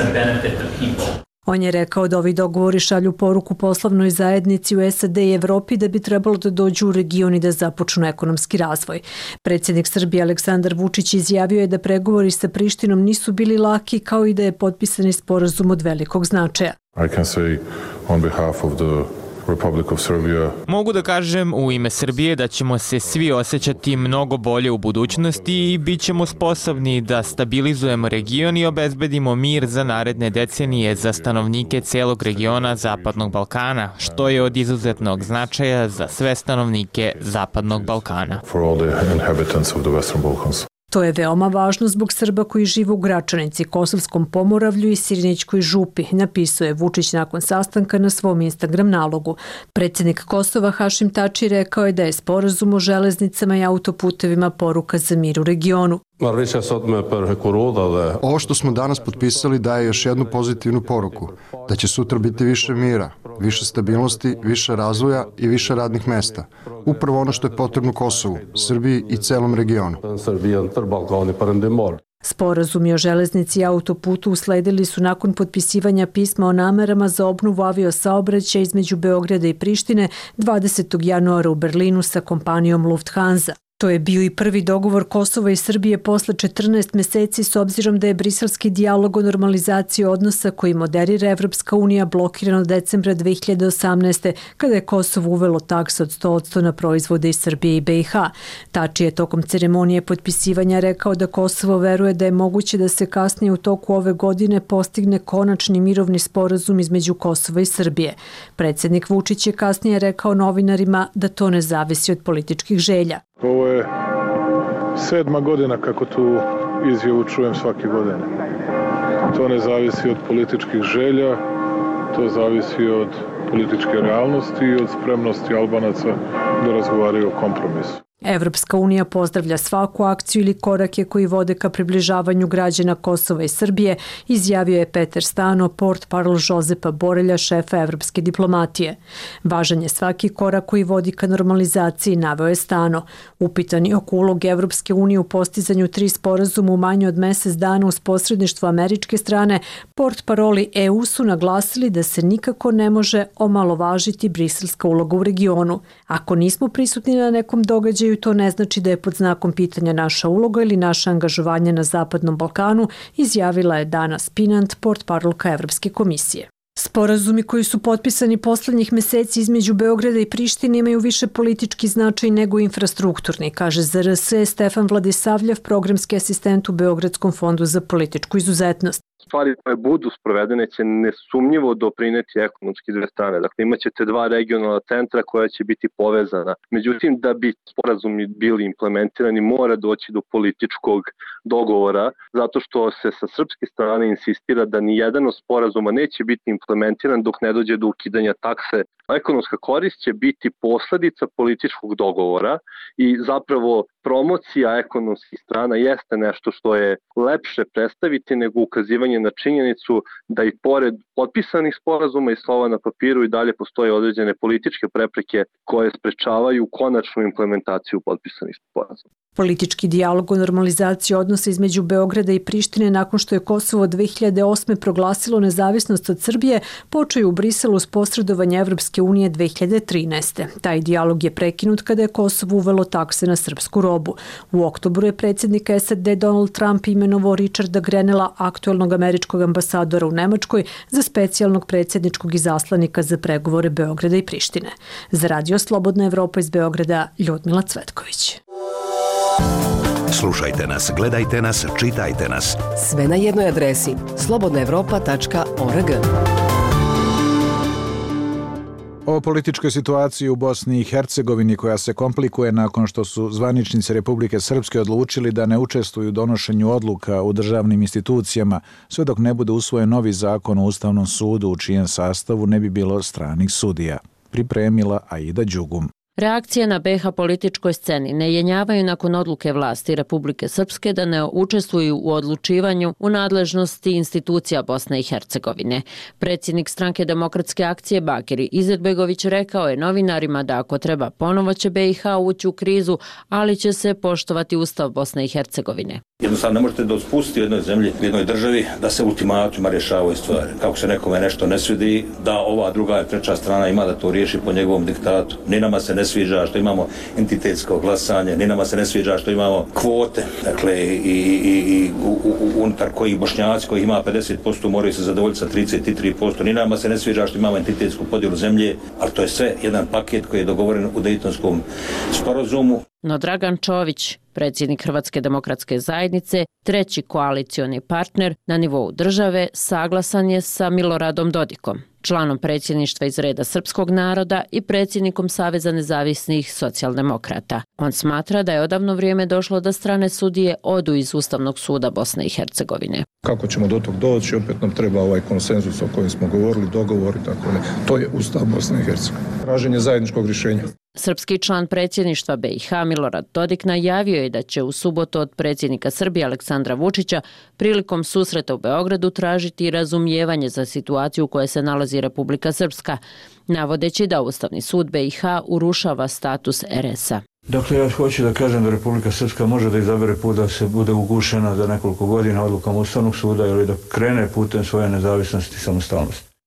On je rekao da ovi dogovori šalju poruku poslovnoj zajednici u SAD i Evropi da bi trebalo da dođu u region i da započnu ekonomski razvoj. Predsjednik Srbije Aleksandar Vučić izjavio je da pregovori sa Prištinom nisu bili laki, kao i da je potpisani sporazum od velikog značaja. I can say on behalf of the Republic of Serbia. Mogu da kažem u ime Srbije da ćemo se svi osjećati mnogo bolje u budućnosti i bit ćemo sposobni da stabilizujemo region i obezbedimo mir za naredne decenije za stanovnike celog regiona Zapadnog Balkana, što je od izuzetnog značaja za sve stanovnike Zapadnog Balkana. For all the inhabitants of the Western Balkans. To je veoma važno zbog Srba koji žive u Gračanici, Kosovskom Pomoravlju i Sirinićkoj župi, napisao je Vučić nakon sastanka na svom Instagram nalogu. Predsjednik Kosova Hašim Tači rekao je da je sporazum o železnicama i autoputevima poruka za mir u regionu. Ovo što smo danas potpisali daje još jednu pozitivnu poruku, da će sutra biti više mira, više stabilnosti, više razvoja i više radnih mesta. Upravo ono što je potrebno Kosovu, Srbiji i celom regionu. Sporazumi o železnici i autoputu usledili su nakon potpisivanja pisma o namerama za obnovu aviosaobraćaja između Beograda i Prištine 20. januara u Berlinu sa kompanijom Lufthansa. To je bio i prvi dogovor Kosova i Srbije posle 14 meseci s obzirom da je briselski dijalog o normalizaciji odnosa koji moderira Evropska unija blokiran od decembra 2018. kada je Kosovo uvelo taksu od 100% na proizvode iz Srbije i BiH. Tači je tokom ceremonije potpisivanja rekao da Kosovo veruje da je moguće da se kasnije u toku ove godine postigne konačni mirovni sporazum između Kosova i Srbije. Predsjednik Vučić je kasnije rekao novinarima da to ne zavisi od političkih želja. Ovo je 7. godina kako tu izjavu čujem svake godine. To ne zavisi od političkih želja, to zavisi od političke realnosti i od spremnosti Albanaca da razgovaraju o kompromisu. Evropska unija pozdravlja svaku akciju ili korake koji vode ka približavanju građana Kosova i Srbije, izjavio je Peter Stano, portparol Žozepa Borelja, šefa evropske diplomatije. Važan je svaki korak koji vodi ka normalizaciji, naveo je Stano. Upitani oko uloge Evropske unije u postizanju 3 sporazuma u manje od mesec dana uz posredništvo američke strane, portparoli EU su naglasili da se nikako ne može omalovažiti briselska uloga u regionu. Ako nismo prisutni na nekom događaju, to ne znači da je pod znakom pitanja naša uloga ili naše angažovanje na Zapadnom Balkanu, izjavila je Dana Spinant, portparolka Evropske komisije. Sporazumi koji su potpisani poslednjih meseci između Beograda i Prištine imaju više politički značaj nego infrastrukturni, kaže za RS Stefan Vladisavljev, programski asistent u Beogradskom fondu za političku izuzetnost. Stvari koje budu sprovedene će nesumnjivo doprineti ekonomski dve strane. Dakle, imaćete 2 regionalna centra koja će biti povezana. Međutim, da bi sporazumi bili implementirani, mora doći do političkog dogovora, zato što se sa srpske strane insistira da ni jedan od sporazuma neće biti implementiran dok ne dođe do ukidanja takse. Ekonomska korist će biti posledica političkog dogovora i zapravo promocija ekonomskih strana jeste nešto što je lepše predstaviti nego ukazivanje na činjenicu da i pored potpisanih sporazuma i slova na papiru i dalje postoje određene političke prepreke koje sprečavaju konačnu implementaciju potpisanih sporazuma. Politički dijalog o normalizaciji odnosa između Beograda i Prištine nakon što je Kosovo 2008. proglasilo nezavisnost od Srbije počeo u Briselu s posredovanja Evropske unije 2013. Taj dijalog je prekinut kada je Kosovo uvelo takse na srpsku robu. U oktobru je predsjednik SAD Donald Trump imenovao Richarda Grenella, aktuelnog američkog ambasadora u Nemačkoj, za specijalnog predsjedničkog izaslanika za pregovore Beograda i Prištine. Za Radio Slobodna Evropa iz Beograda, Ljudmila Cvetković. Slušajte nas, gledajte nas, čitajte nas. Sve na jednoj adresi slobodnaevropa.org. O političkoj situaciji u Bosni i Hercegovini koja se komplikuje nakon što su zvaničnici Republike Srpske odlučili da ne učestvuju u donošenju odluka u državnim institucijama sve dok ne bude usvojen novi zakon o Ustavnom sudu u čijem sastavu ne bi bilo stranih sudija. Pripremila Aida Đugum. Reakcije na BiH političkoj sceni ne jenjavaju nakon odluke vlasti Republike Srpske da ne učestvuju u odlučivanju u nadležnosti institucija Bosne i Hercegovine. Predsjednik stranke Demokratske akcije Bakir Izetbegović rekao je novinarima da ako treba ponovo će BiH ući u krizu, ali će se poštovati Ustav Bosne i Hercegovine. Jednostavno ne možete da spustiti u jednoj zemlji, u jednoj državi da se ultimatima rješavaju stvari. Kako se nekome nešto ne svidi, da ova druga i treća strana ima da to riješi po njegovom diktatu. Ni nama se ne sviđa što imamo entitetsko glasanje, ni nama se ne sviđa što imamo kvote, dakle i unutar kojih Bošnjaci koji ima 50% moraju se zadovoljiti sa 33%, ni nama se ne sviđa što imamo entitetsku podjelu zemlje, ali to je sve jedan paket koji je dogovoren u Dejtonskom sporazumu. No Dragan Čović, predsjednik Hrvatske demokratske zajednice, treći koalicioni partner na nivou države, saglasan je sa Miloradom Dodikom, članom predsjedništva iz reda srpskog naroda i predsjednikom Saveza nezavisnih socijaldemokrata. On smatra da je odavno vrijeme došlo da strane sudije odu iz Ustavnog suda Bosne i Hercegovine. Kako ćemo do tog doći, opet nam treba ovaj konsenzus o kojem smo govorili, dogovor i tako ne. To je Ustav Bosne i Hercegovine. Traženje zajedničkog rješenja. Srpski član predsjedništva BiH Milorad Dodik najavio je da će u subotu od predsjednika Srbije Aleksandra Vučića prilikom susreta u Beogradu tražiti razumijevanje za situaciju u kojoj se nalazi Republika Srpska, navodeći da Ustavni sud BiH urušava status RS-a. Dakle, ja hoću da kažem da Republika Srpska može da izabere put da se bude ugušena za nekoliko godina odlukom Ustavnog suda ili da krene putem svoje nezavisnosti i samostalnosti.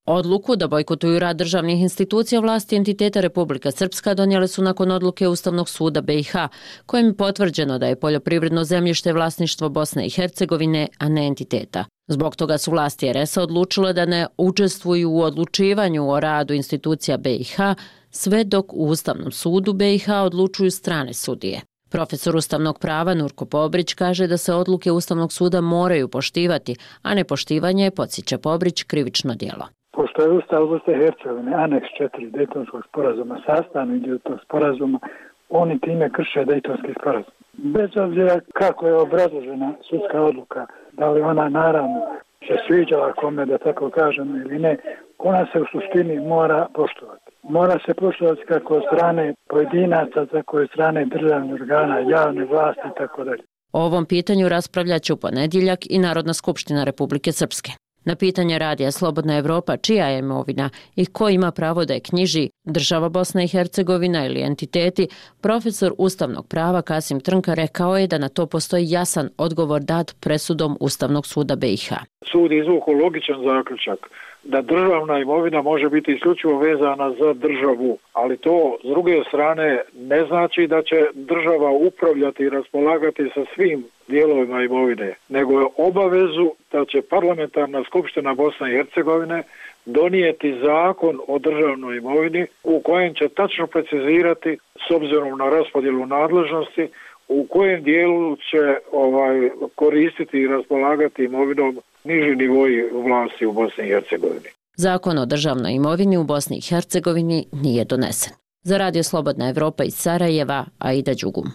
Odluku da bojkotuju rad državnih institucija vlasti entiteta Republika Srpska donijele su nakon odluke Ustavnog suda BiH, kojim je potvrđeno da je poljoprivredno zemljište vlasništvo Bosne i Hercegovine, a ne entiteta. Zbog toga su vlasti RS odlučile da ne učestvuju u odlučivanju o radu institucija BiH, sve dok u Ustavnom sudu BiH odlučuju strane sudije. Profesor ustavnog prava Nurko Pobrić kaže da se odluke Ustavnog suda moraju poštivati, a nepoštivanje, podsjeća Pobrić, krivično djelo. Pošto je Ustav Bosne i Hercegovine, aneks 4 Dejtonskog sporazuma, sastavni dio tog sporazuma, oni time krše Dejtonski sporazum. Bez obzira kako je obrazložena sudska odluka, da li ona naravno se sviđala kome, da tako kažemo, ili ne, ona se u suštini mora poštovati. Mora se poštovati kako od strane pojedinaca, tako i od strane državnih organa, javne vlasti i tako dalje. O ovom pitanju raspravljaće u ponedjeljak i Narodna skupština Republike Srpske. Na pitanje radija Slobodna Evropa čija je imovina i ko ima pravo da je knjiži, država Bosna i Hercegovina ili entiteti, profesor ustavnog prava Kasim Trnka rekao je da na to postoji jasan odgovor dat presudom Ustavnog suda BiH. Sud je izvukao logičan zaključak da državna imovina može biti isključivo vezana za državu, ali to s druge strane ne znači da će država upravljati i raspolagati sa svim dijelovima imovine, nego je obavezu da će parlamentarna skupština Bosne i Hercegovine donijeti zakon o državnoj imovini u kojem će tačno precizirati, s obzirom na raspodjelu nadležnosti, u kojem dijelu će koristiti i raspolagati imovinom niži nivoji vlasti u Bosni i Hercegovini. Zakon o državnoj imovini u Bosni i Hercegovini nije donesen. Za Radio Slobodna Evropa iz Sarajeva, Aida Đugum.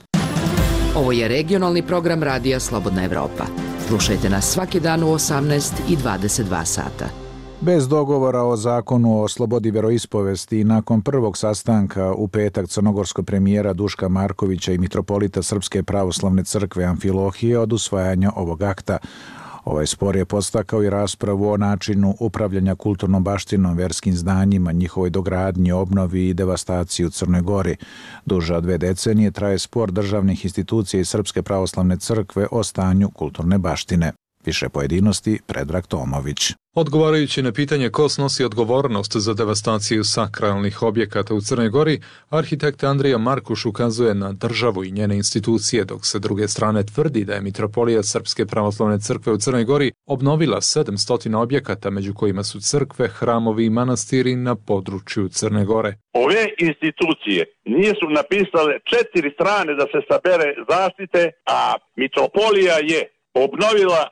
Ovo je regionalni program Radija Slobodna Evropa. Slušajte nas svaki dan u 18 i 22 sata. Bez dogovora o zakonu o slobodi vjeroispovesti i nakon prvog sastanka u petak crnogorskog premijera Duška Markovića i mitropolita Srpske pravoslavne crkve Amfilohije od usvajanja ovog akta. Ovaj spor je podstakao i raspravu o načinu upravljanja kulturnom baštinom, verskim zdanjima, njihovoj dogradnji, obnovi i devastaciji u Crnoj Gori. Duže od 2 decenije traje spor državnih institucija i Srpske pravoslavne crkve o stanju kulturne baštine. Više pojedinosti Predrag Tomović. Odgovarajući na pitanje ko snosi odgovornost za devastaciju sakralnih objekata u Crnoj Gori, arhitekt Andrija Markuš ukazuje na državu i njene institucije, dok se druge strane tvrdi da je mitropolija Srpske pravoslavne crkve u Crnoj Gori obnovila 700 objekata, među kojima su crkve, hramovi i manastiri na području Crne Gore. Ove institucije nisu napisale 4 strane da se sabere zaštite, a mitropolija je obnovila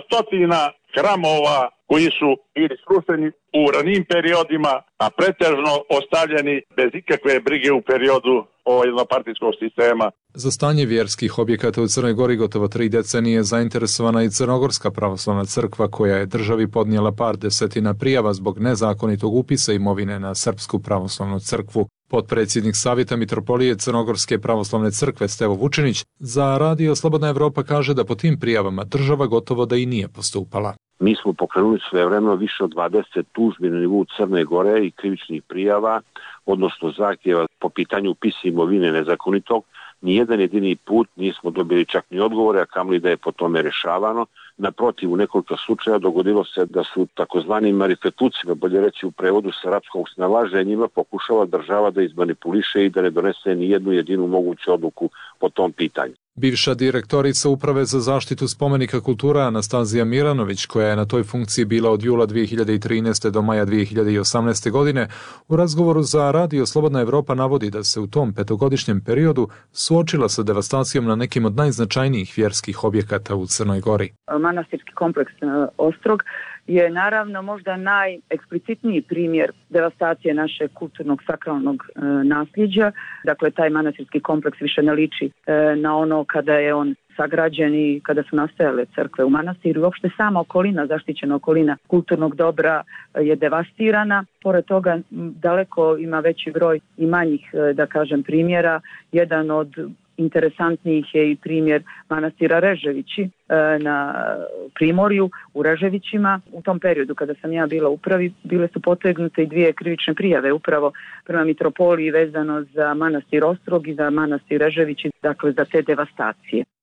700 hramova koji su bili srušeni u ranijim periodima, a pretežno ostavljeni bez ikakve brige u periodu jednopartijskog sistema. Za stanje vjerskih objekata u Crnoj Gori gotovo 3 decenije zainteresovana i Crnogorska pravoslavna crkva, koja je državi podnijela par desetina prijava zbog nezakonitog upisa imovine na Srpsku pravoslavnu crkvu. Potpredsjednik Savjeta mitropolije Crnogorske pravoslavne crkve Stevo Vučinić za Radio Slobodna Evropa kaže da po tim prijavama država gotovo da i nije postupala. Mi smo pokrenuli svojevremeno više od 20 tužbi na nivou Crne Gore i krivičnih prijava, odnosno zahtjeva po pitanju upisa imovine nezakonitog. Nijedan jedini put nismo dobili čak ni odgovore, a kamoli da je po tome rešavano. Naprotiv, u nekoliko slučaja dogodilo se da su takozvani marifetlucima, bolje reći u prevodu s arapskog snalaženjima, pokušava država da izmanipuliše i da ne donese ni jednu jedinu moguću odluku po tom pitanju. Bivša direktorica Uprave za zaštitu spomenika kultura Anastazija Miranović, koja je na toj funkciji bila od jula 2013. do maja 2018. godine, u razgovoru za Radio Slobodna Evropa navodi da se u tom 5-godišnjem periodu suočila sa devastacijom na nekim od najznačajnijih vjerskih objekata u Crnoj Gori. Manastirski kompleks Ostrog je naravno možda najeksplicitniji primjer devastacije našeg kulturnog sakralnog nasljeđa. Dakle, taj manastirski kompleks više ne liči na ono kada je on sagrađen i kada su nastajale crkve u manastiru. Uopšte sama okolina, zaštićena okolina kulturnog dobra je devastirana. Pored toga daleko ima veći broj i manjih, da kažem, primjera. Jedan od interesantnijih je i primjer manastira Reževići na Primorju u Reževićima. U tom periodu kada sam ja bila u upravi, bile su potegnute i 2 krivične prijave upravo prema mitropoliji vezano za manastir Ostrog i za manastir Reževići, dakle za te devastacije.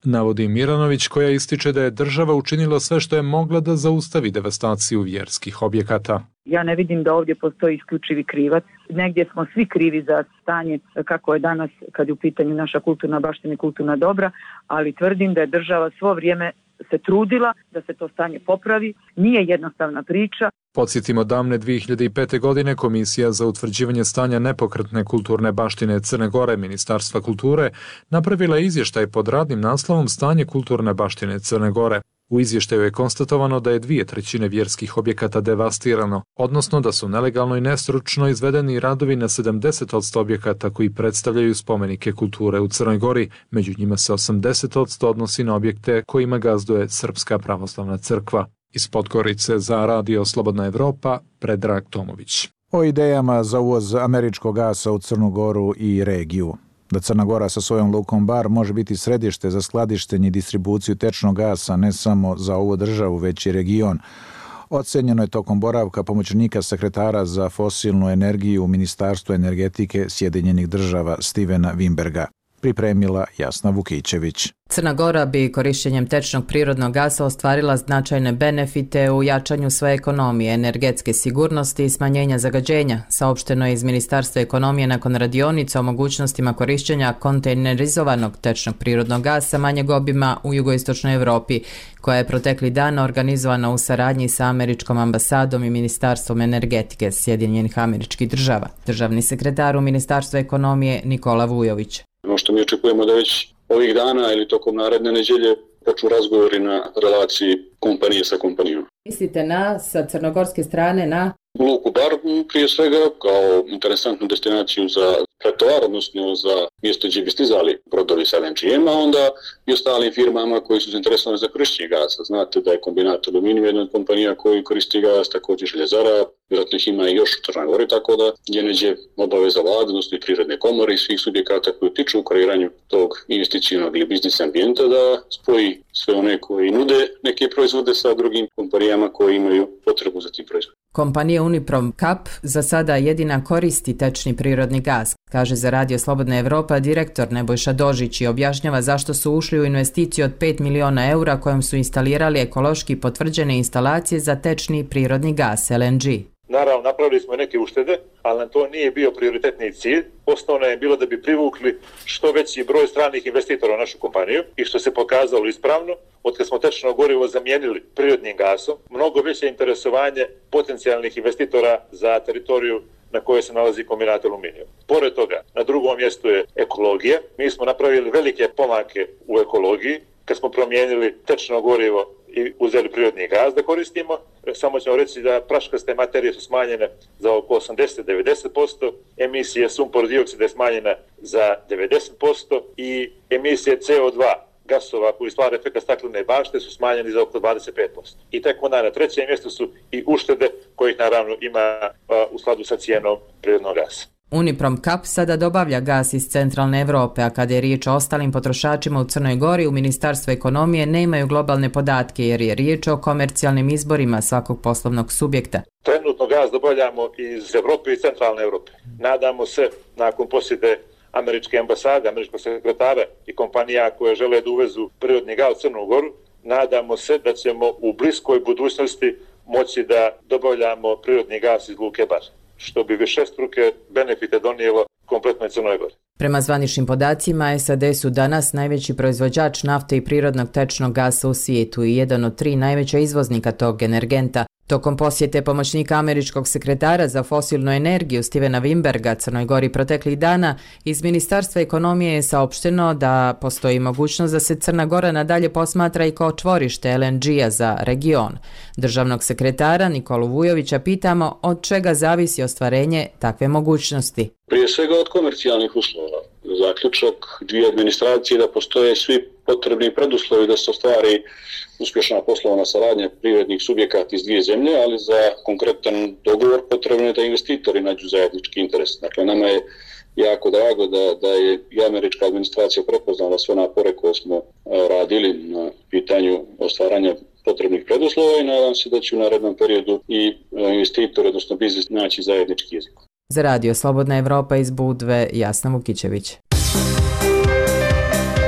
navodi Miranović, koja ističe da je država učinila sve što je mogla da zaustavi devastaciju vjerskih objekata. Ja ne vidim da ovdje postoji isključivi krivac. Negdje smo svi krivi za stanje kako je danas kad je u pitanju naša kulturna baština i kulturna dobra, ali tvrdim da je država svo vrijeme se trudila da se to stanje popravi. Nije jednostavna priča. Podsjetimo, davne 2005. godine Komisija za utvrđivanje stanja nepokretne kulturne baštine Crne Gore Ministarstva kulture napravila izvještaj pod radnim naslovom Stanje kulturne baštine Crne Gore. U izvještaju je konstatovano da je 2/3 vjerskih objekata devastirano, odnosno da su nelegalno i nestručno izvedeni radovi na 70% objekata koji predstavljaju spomenike kulture u Crnoj Gori. Među njima se 80% odnosi na objekte kojima gazduje Srpska pravoslavna crkva. Iz Podgorice za Radio Slobodna Evropa, Predrag Tomović. O idejama za uvoz američkog gasa u Crnu Goru i regiju. Da Crna Gora sa svojom lukom Bar može biti središte za skladištenje i distribuciju tečnog gasa ne samo za ovu državu, već i region. Ocenjeno je tokom boravka pomoćnika sekretara za fosilnu energiju u Ministarstvu energetike Sjedinjenih država Stevena Wimberga. Pripremila Jasna Vukićević. Crna Gora bi korištenjem tečnog prirodnog gasa ostvarila značajne benefite u jačanju svoje ekonomije, energetske sigurnosti i smanjenja zagađenja, saopšteno je iz Ministarstva ekonomije nakon radionica o mogućnostima korištenja kontejnerizovanog tečnog prirodnog gasa manjeg obima u jugoistočnoj Evropi, koja je protekli dan organizovana u saradnji sa Američkom ambasadom i Ministarstvom energetike Sjedinjenih Američkih Država. Državni sekretar u Ministarstvu ekonomije Nikola Vujović. Ono što mi očekujemo da već ovih dana ili tokom naredne nedjelje počnu razgovori na relaciji kompanije sa kompanijom. Mislite sa crnogorske strane na luku Bar prije svega kao interesantnu destinaciju za pretovar, odnosno za mjesto gdje bi stizali brodovi sa LNG-em, a onda i ostalim firmama koji su zainteresovani za korištenje gasa. Znate da je Kombinat Aluminijum jedna od kompanija koji koristi gas, također Željezara, vjerojatno ih ima i još u Crnoj Gori, tako da je neđe obaveza vlade, odnosno i Privredne komore i svih subjekata koji tiču u kreiranju tog investicijnog ili biznis ambijenta da spoji sve one koji nude neke proizvode sa drugim kompanijama koji imaju potrebu za tim proizvodom. Kompanija Uniprom Kap za sada jedina koristi tečni prirodni gas, kaže za Radio Slobodna Evropa direktor Nebojša Dožić i objašnjava zašto su ušli u investiciju od 5 miliona eura kojom su instalirali ekološki potvrđene instalacije za tečni prirodni gas LNG. Naravno, napravili smo neke uštede, ali nam to nije bio prioritetni cilj. Osnovno je bilo da bi privukli što veći broj stranih investitora u našu kompaniju i što se pokazalo ispravno. Od kad smo tečno gorivo zamijenili prirodnim gasom, mnogo veće interesovanje potencijalnih investitora za teritoriju na kojoj se nalazi Kombinat Aluminijum. Pored toga, na drugom mjestu je ekologija. Mi smo napravili velike pomake u ekologiji kad smo promijenili tečno gorivo i uzeli prirodni gaz da koristimo. Samo ćemo reći da praškaste materije su smanjene za oko 80-90%, emisije sumpor dioksida je smanjena za 90% i emisije CO2 gasova koji stvara efekt staklene bašte su smanjeni za oko 25%. I tek onda na trećem mjestu su i uštede kojih naravno ima u skladu sa cijenom prirodnog gasa. Uniprom Kap sada dobavlja gas iz centralne Evrope, a kada je riječ o ostalim potrošačima u Crnoj Gori, u Ministarstvu ekonomije nemaju globalne podatke jer je riječ o komercijalnim izborima svakog poslovnog subjekta. Trenutno gaz dobavljamo iz Evrope i centralne Evrope. Nadamo se, nakon posjete Američke ambasade, Američkog sekretara i kompanija koje žele da uvezu prirodni gaz u Crnu Goru, nadamo se da ćemo u bliskoj budućnosti moći da dobavljamo prirodni gaz iz luke Bar, što bi višestruke benefite donijelo kompletnoj Crnoj Gori. Prema zvaničnim podacima, SAD su danas najveći proizvođač nafte i prirodnog tečnog gasa u svijetu i jedan od 3 najveća izvoznika tog energenta. Tokom posjete pomoćnika američkog sekretara za fosilnu energiju Stevena Wimberga Crnoj Gori proteklih dana, iz Ministarstva ekonomije je saopšteno da postoji mogućnost da se Crna Gora nadalje posmatra i kao čvorište LNG-a za region. Državnog sekretara Nikolu Vujovića pitamo od čega zavisi ostvarenje takve mogućnosti. Prije svega od komercijalnih uslova. Zaključak dvije administracije da postoje svi potrebni preduslovi da se ostvari uspješna poslovna saradnja privrednih subjekata iz dvije zemlje, ali za konkretan dogovor potrebno je da investitori nađu zajednički interes. Dakle, nama je jako drago da je i američka administracija prepoznala sve napore koje smo radili na pitanju ostvaranja potrebnih preduslova i nadam se da će u narednom periodu i investitori, odnosno biznis, naći zajednički jezik. Za Radio Slobodna Evropa iz Budve, Jasna Vukićević.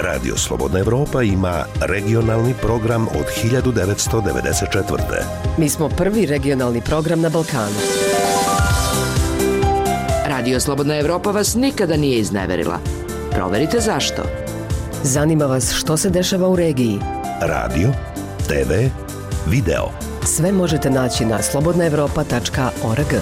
Radio Slobodna Evropa ima regionalni program od 1994. Mi smo prvi regionalni program na Balkanu. Radio Slobodna Evropa vas nikada nije izneverila. Proverite zašto. Zanima vas što se dešava u regiji? Radio, TV, video. Sve možete naći na slobodnaevropa.org.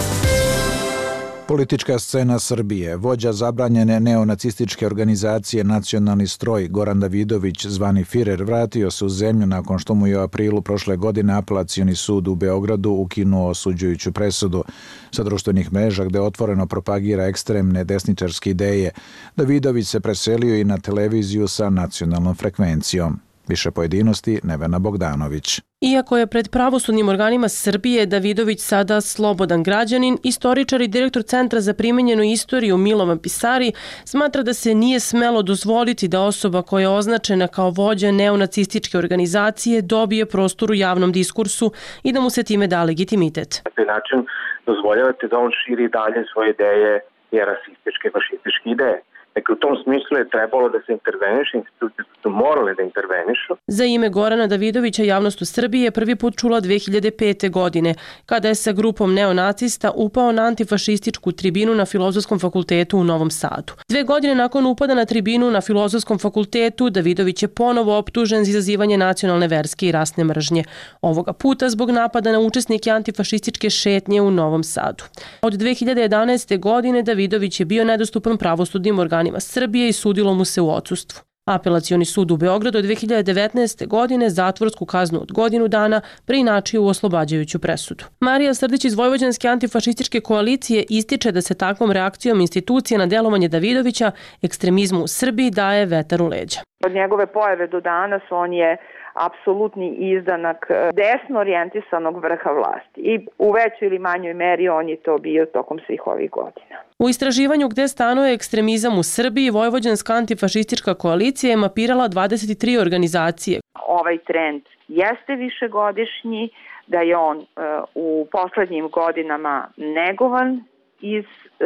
Politička scena Srbije. Vođa zabranjene neonacističke organizacije Nacionalni stroj Goran Davidović, zvani Firer, vratio se u zemlju nakon što mu je u aprilu prošle godine Apelacioni sud u Beogradu ukinuo osuđujuću presudu. Sa društvenih mreža gde otvoreno propagira ekstremne desničarske ideje, Davidović se preselio i na televiziju sa nacionalnom frekvencijom. Više pojedinosti Nevena Bogdanović. Iako je pred pravosudnim organima Srbije Davidović sada slobodan građanin, istoričar i direktor Centra za primenjenu istoriju Milovan Pisari smatra da se nije smelo dozvoliti da osoba koja je označena kao vođa neonacističke organizacije dobije prostor u javnom diskursu i da mu se time da legitimitet. Na taj način dozvoljavate da on širi dalje svoje ideje i rasističke, fašističke ideje. Dakle, u tom smislu je trebalo da se interveniše, institucije su morale da intervenišu. Za ime Gorana Davidovića javnost u Srbiji je prvi put čula 2005. godine, kada je sa grupom neonacista upao na antifašističku tribinu na Filozofskom fakultetu u Novom Sadu. 2 godine nakon upada na tribinu na Filozofskom fakultetu, Davidović je ponovo optužen za izazivanje nacionalne, verske i rasne mržnje. Ovoga puta zbog napada na učesnike antifašističke šetnje u Novom Sadu. Od 2011. godine Davidović je bio nedostupan pravosudnim organima Srbije i sudilo mu se u odsustvu. Apelacioni sud u Beogradu od 2019. godine zatvorsku kaznu od godinu dana preinačio u oslobađajuću presudu. Marija Srdić iz Vojvođanske antifašističke koalicije ističe da se takvom reakcijom institucije na delovanje Davidovića ekstremizmu u Srbiji daje vetar u leđa. Od njegove pojave do danas on je apsolutni izdanak desno orijentisanog vrha vlasti i u većoj ili manjoj meri on je to bio tokom svih ovih godina. U istraživanju gde stanuje ekstremizam u Srbiji, Vojvođanska antifašistička koalicija je mapirala 23 organizacije. Ovaj trend jeste višegodišnji, da je on u poslednjim godinama negovan iz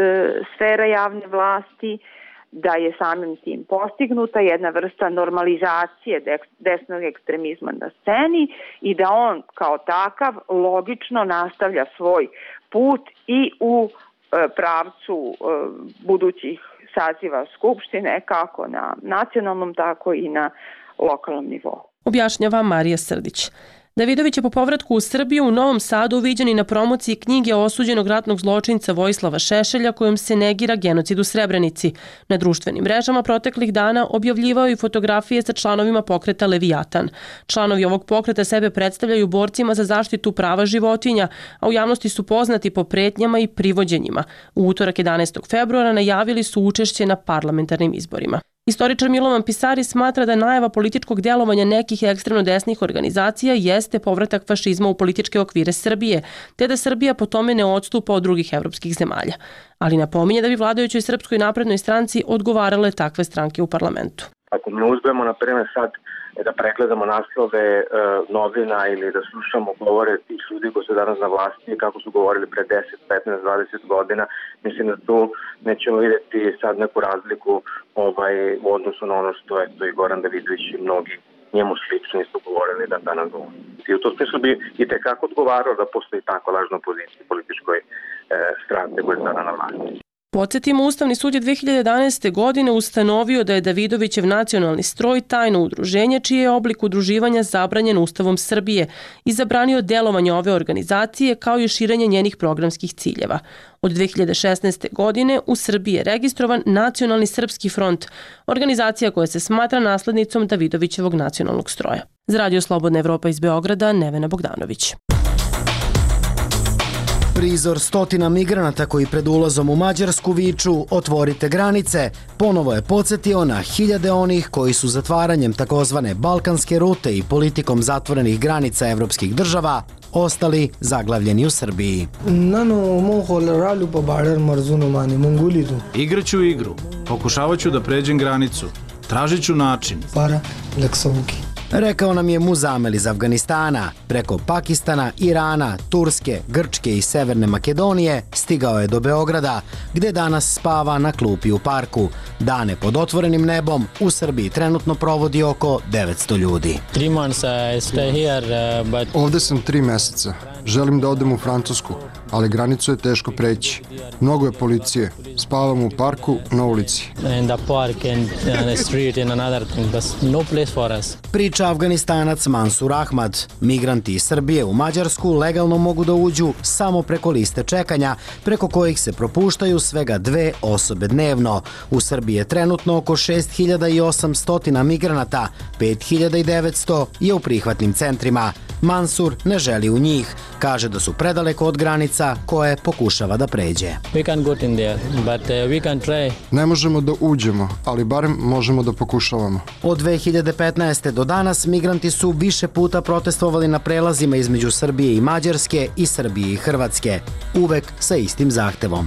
sfera javne vlasti, da je samim tim postignuta jedna vrsta normalizacije desnog ekstremizma na sceni i da on kao takav logično nastavlja svoj put i u pravcu budućih saziva Skupštine, kako na nacionalnom, tako i na lokalnom nivou. Objašnjava Marija Srdić. Davidović je po povratku u Srbiju u Novom Sadu viđen i na promociji knjige osuđenog ratnog zločinca Vojislava Šešelja kojom se negira genocid u Srebrenici. Na društvenim mrežama proteklih dana objavljivao i fotografije sa članovima pokreta Levijatan. Članovi ovog pokreta sebe predstavljaju borcima za zaštitu prava životinja, a u javnosti su poznati po pretnjama i privođenjima. U utorak 11. februara najavili su učešće na parlamentarnim izborima. Istoričar Milovan Pisari smatra da najava političkog djelovanja nekih ekstremno desnih organizacija jeste povratak fašizma u političke okvire Srbije, te da Srbija po tome ne odstupa od drugih evropskih zemalja. Ali napominje da bi vladajućoj Srpskoj naprednoj stranci odgovarale takve stranke u parlamentu. Ako mi uzmemo, na primjer, sad da pregledamo naslove novina ili da slušamo govore tih ljudi koji su danas na vlasti, kako su govorili pre 10, 15, 20 godina, mislim da tu nećemo vidjeti sad neku razliku u odnosu na ono što je to i Goran Davidović i mnogi njemu slični su govorili da danas govori. I u tom smislu bi i tekako odgovarao da postoji tako lažna opozicija političkoj stranci koja je sada na vlasti. Podsjetimo, Ustavni sud je 2011. godine ustanovio da je Davidovićev nacionalni stroj tajno udruženje čiji je oblik udruživanja zabranjen Ustavom Srbije i zabranio delovanje ove organizacije kao i širenje njenih programskih ciljeva. Od 2016. godine u Srbiji je registrovan Nacionalni srpski front, organizacija koja se smatra naslednicom Davidovićevog nacionalnog stroja. Za Radio Slobodna Evropa iz Beograda, Nevena Bogdanović. Prizor stotina migranata koji pred ulazom u Mađarsku viču "Otvorite granice" ponovo je podsjetio na hiljade onih koji su zatvaranjem takozvane balkanske rute i politikom zatvorenih granica evropskih država ostali zaglavljeni u Srbiji. Igraću igru, pokušavaću da pređem granicu, tražit ću način. Rekao nam je Muzamel iz Afganistana. Preko Pakistana, Irana, Turske, Grčke i Severne Makedonije stigao je do Beograda, gde danas spava na klupi u parku. Dane pod otvorenim nebom u Srbiji trenutno provodi oko 900 ljudi. Ovde sam 3 meseca. Želim da odem u Francusku, ali granicu je teško preći. Mnogo je policije. Spavam u parku, na ulici. Priča Afganistanac Mansur Ahmad. Migranti iz Srbije u Mađarsku legalno mogu da uđu samo preko liste čekanja, preko kojih se propuštaju svega 2 osobe dnevno. U Srbiji je trenutno oko 6800 migranata, 5900 je u prihvatnim centrima. Mansur ne želi u njih. Kaže da su predaleko od granica koje pokušava da pređe. Ne možemo da uđemo, ali barem možemo da pokušavamo. Od 2015. do danas migranti su više puta protestovali na prelazima između Srbije i Mađarske i Srbije i Hrvatske. Uvek sa istim zahtevom.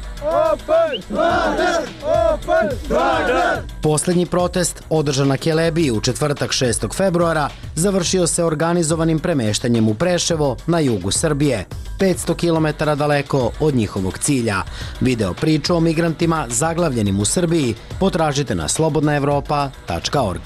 Poslednji protest, održan na Kelebiji u četvrtak 6. februara, završio se organizovanim premeštanjem u Preševo na jugu Srbije, 500 km daleko od njihovog cilja. Video priču o migrantima zaglavljenim u Srbiji potražite na slobodnaevropa.org.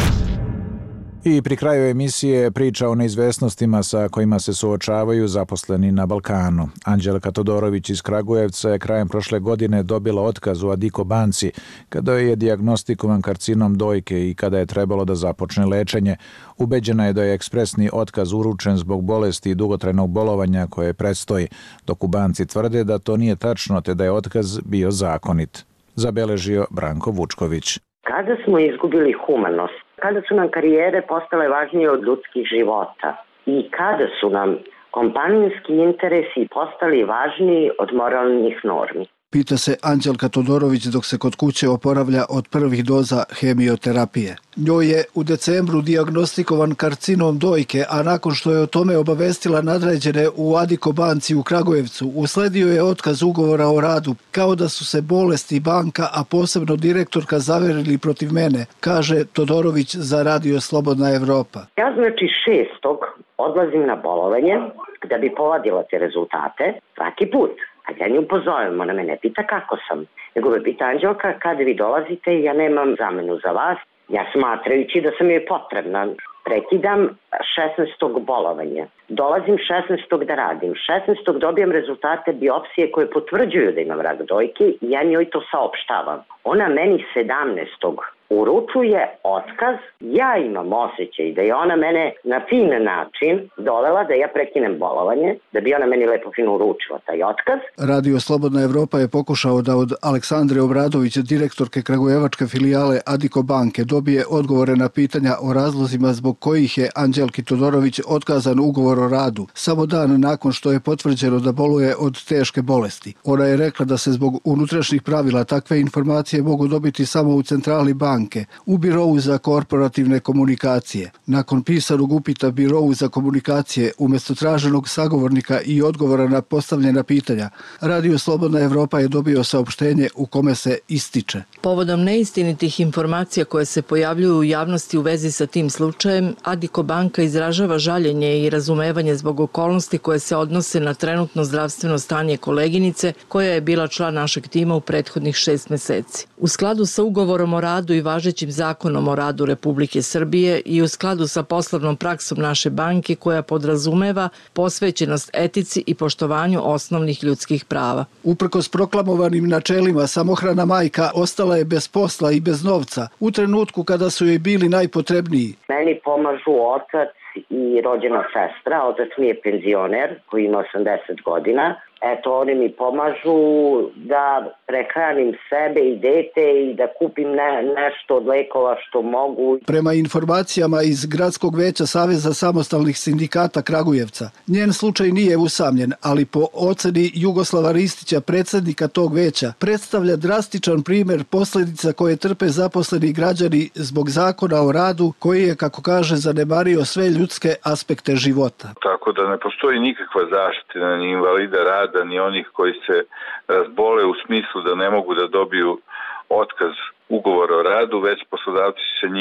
I pri kraju emisije priča o neizvesnostima sa kojima se suočavaju zaposleni na Balkanu. Anđelka Todorović iz Kragujevca je krajem prošle godine dobila otkaz u Adiko banci kada je dijagnostikovan karcinom dojke i kada je trebalo da započne lečenje. Ubeđena je da je ekspresni otkaz uručen zbog bolesti i dugotrajnog bolovanja koje predstoji, dok u banci tvrde da to nije tačno te da je otkaz bio zakonit. Zabeležio Branko Vučković. Kada smo izgubili humanost, kada su nam karijere postale važnije od ljudskih života i kada su nam kompanijski interesi postali važniji od moralnih normi. Pita se Anđelka Todorović dok se kod kuće oporavlja od prvih doza hemioterapije. Njoj je u decembru dijagnostikovan karcinom dojke, a nakon što je o tome obavestila nadređene u Adiko banci u Kragujevcu, usledio je otkaz ugovora o radu, kao da su se bolesti banka, a posebno direktorka zaverili protiv mene, kaže Todorović za Radio Slobodna Evropa. Ja 6. odlazim na bolovanje da bi povadila te rezultate svaki put. A ja nju pozovem, ona me ne pita kako sam, nego me pita Anđelka kada vi dolazite, ja nemam zamenu za vas, ja smatrajući da sam joj potrebna. Prekidam 16. bolovanje. Dolazim 16. da radim. 16. dobijam rezultate biopsije koje potvrđuju da imam rak dojke i ja njoj to saopštavam. Ona meni 17. uručuje otkaz. Ja imam osjećaj da je ona mene na fin način dovela da ja prekinem bolovanje, da bi ona meni lepo fino uručila taj otkaz. Radio Slobodna Evropa je pokušao da od Aleksandre Obradović, direktorke kragujevačke filijale Adiko banke, dobije odgovore na pitanja o razlozima zbog kojih je Anđelki Todorović otkazan ugovor o radu, samo dan nakon što je potvrđeno da boluje od teške bolesti. Ona je rekla da se zbog unutrašnjih pravila takve informacije mogu dobiti samo u centrali banke, u Birovu za korporativne komunikacije. Nakon pisanog upita Birovu za komunikacije, umjesto traženog sagovornika i odgovora na postavljena pitanja, Radio Slobodna Evropa je dobio saopštenje u kome se ističe. Povodom neistinitih informacija koje se pojavljuju u javnosti u vezi sa tim slučajem, Adiko banka izražava žaljenje i razumevanje zbog okolnosti koje se odnose na trenutno zdravstveno stanje koleginice koja je bila član našeg tima u prethodnih 6 meseci. U skladu sa ugovorom o radu i važećim zakonom o radu Republike Srbije i u skladu sa poslovnom praksom naše banke koja podrazumeva posvećenost etici i poštovanju osnovnih ljudskih prava. Uprkos proklamovanim načelima, samohrana majka ostala je bez posla i bez novca u trenutku kada su joj bili najpotrebniji. Meni pomažu otac i rođena sestra. Otac mi je penzioner koji ima 80 godina. Eto, oni mi pomažu da prehranim sebe i dete i da kupim nešto od lekova što mogu. Prema informacijama iz Gradskog veća Saveza samostalnih sindikata Kragujevca, njen slučaj nije usamljen, ali po oceni Jugoslava Ristića, predsjednika tog veća, predstavlja drastičan primjer posljedica koje trpe zaposleni građani zbog zakona o radu koji je, kako kaže, zanemario sve ljudske aspekte života. Tako da ne postoji nikakva zaštita ni invalida rada, ni onih koji se razbole u smislu da ne mogu da dobiju otkaz ugovora o radu, već poslodavci se njih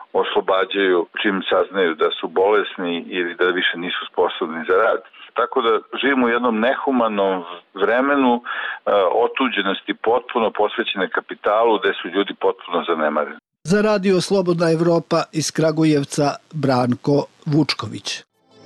oslobađaju čim saznaju da su bolesni ili da više nisu sposobni za rad. Tako da živimo u jednom nehumanom vremenu otuđenosti potpuno posvećene kapitalu gde su ljudi potpuno zanemareni. Za radio Slobodna Evropa iz Kragujevca Branko Vučković.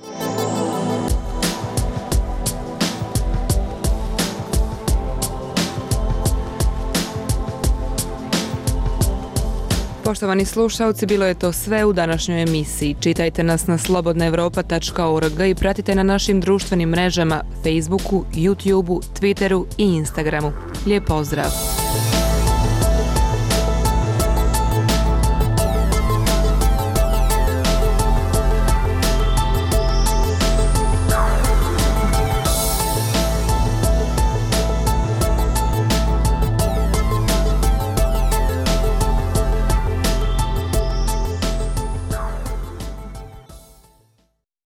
Poštovani slušalci, bilo je to sve u današnjoj emisiji. Čitajte nas na slobodnaevropa.org i pratite na našim društvenim mrežama Facebooku, YouTubeu, Twitteru i Instagramu. Lijep pozdrav!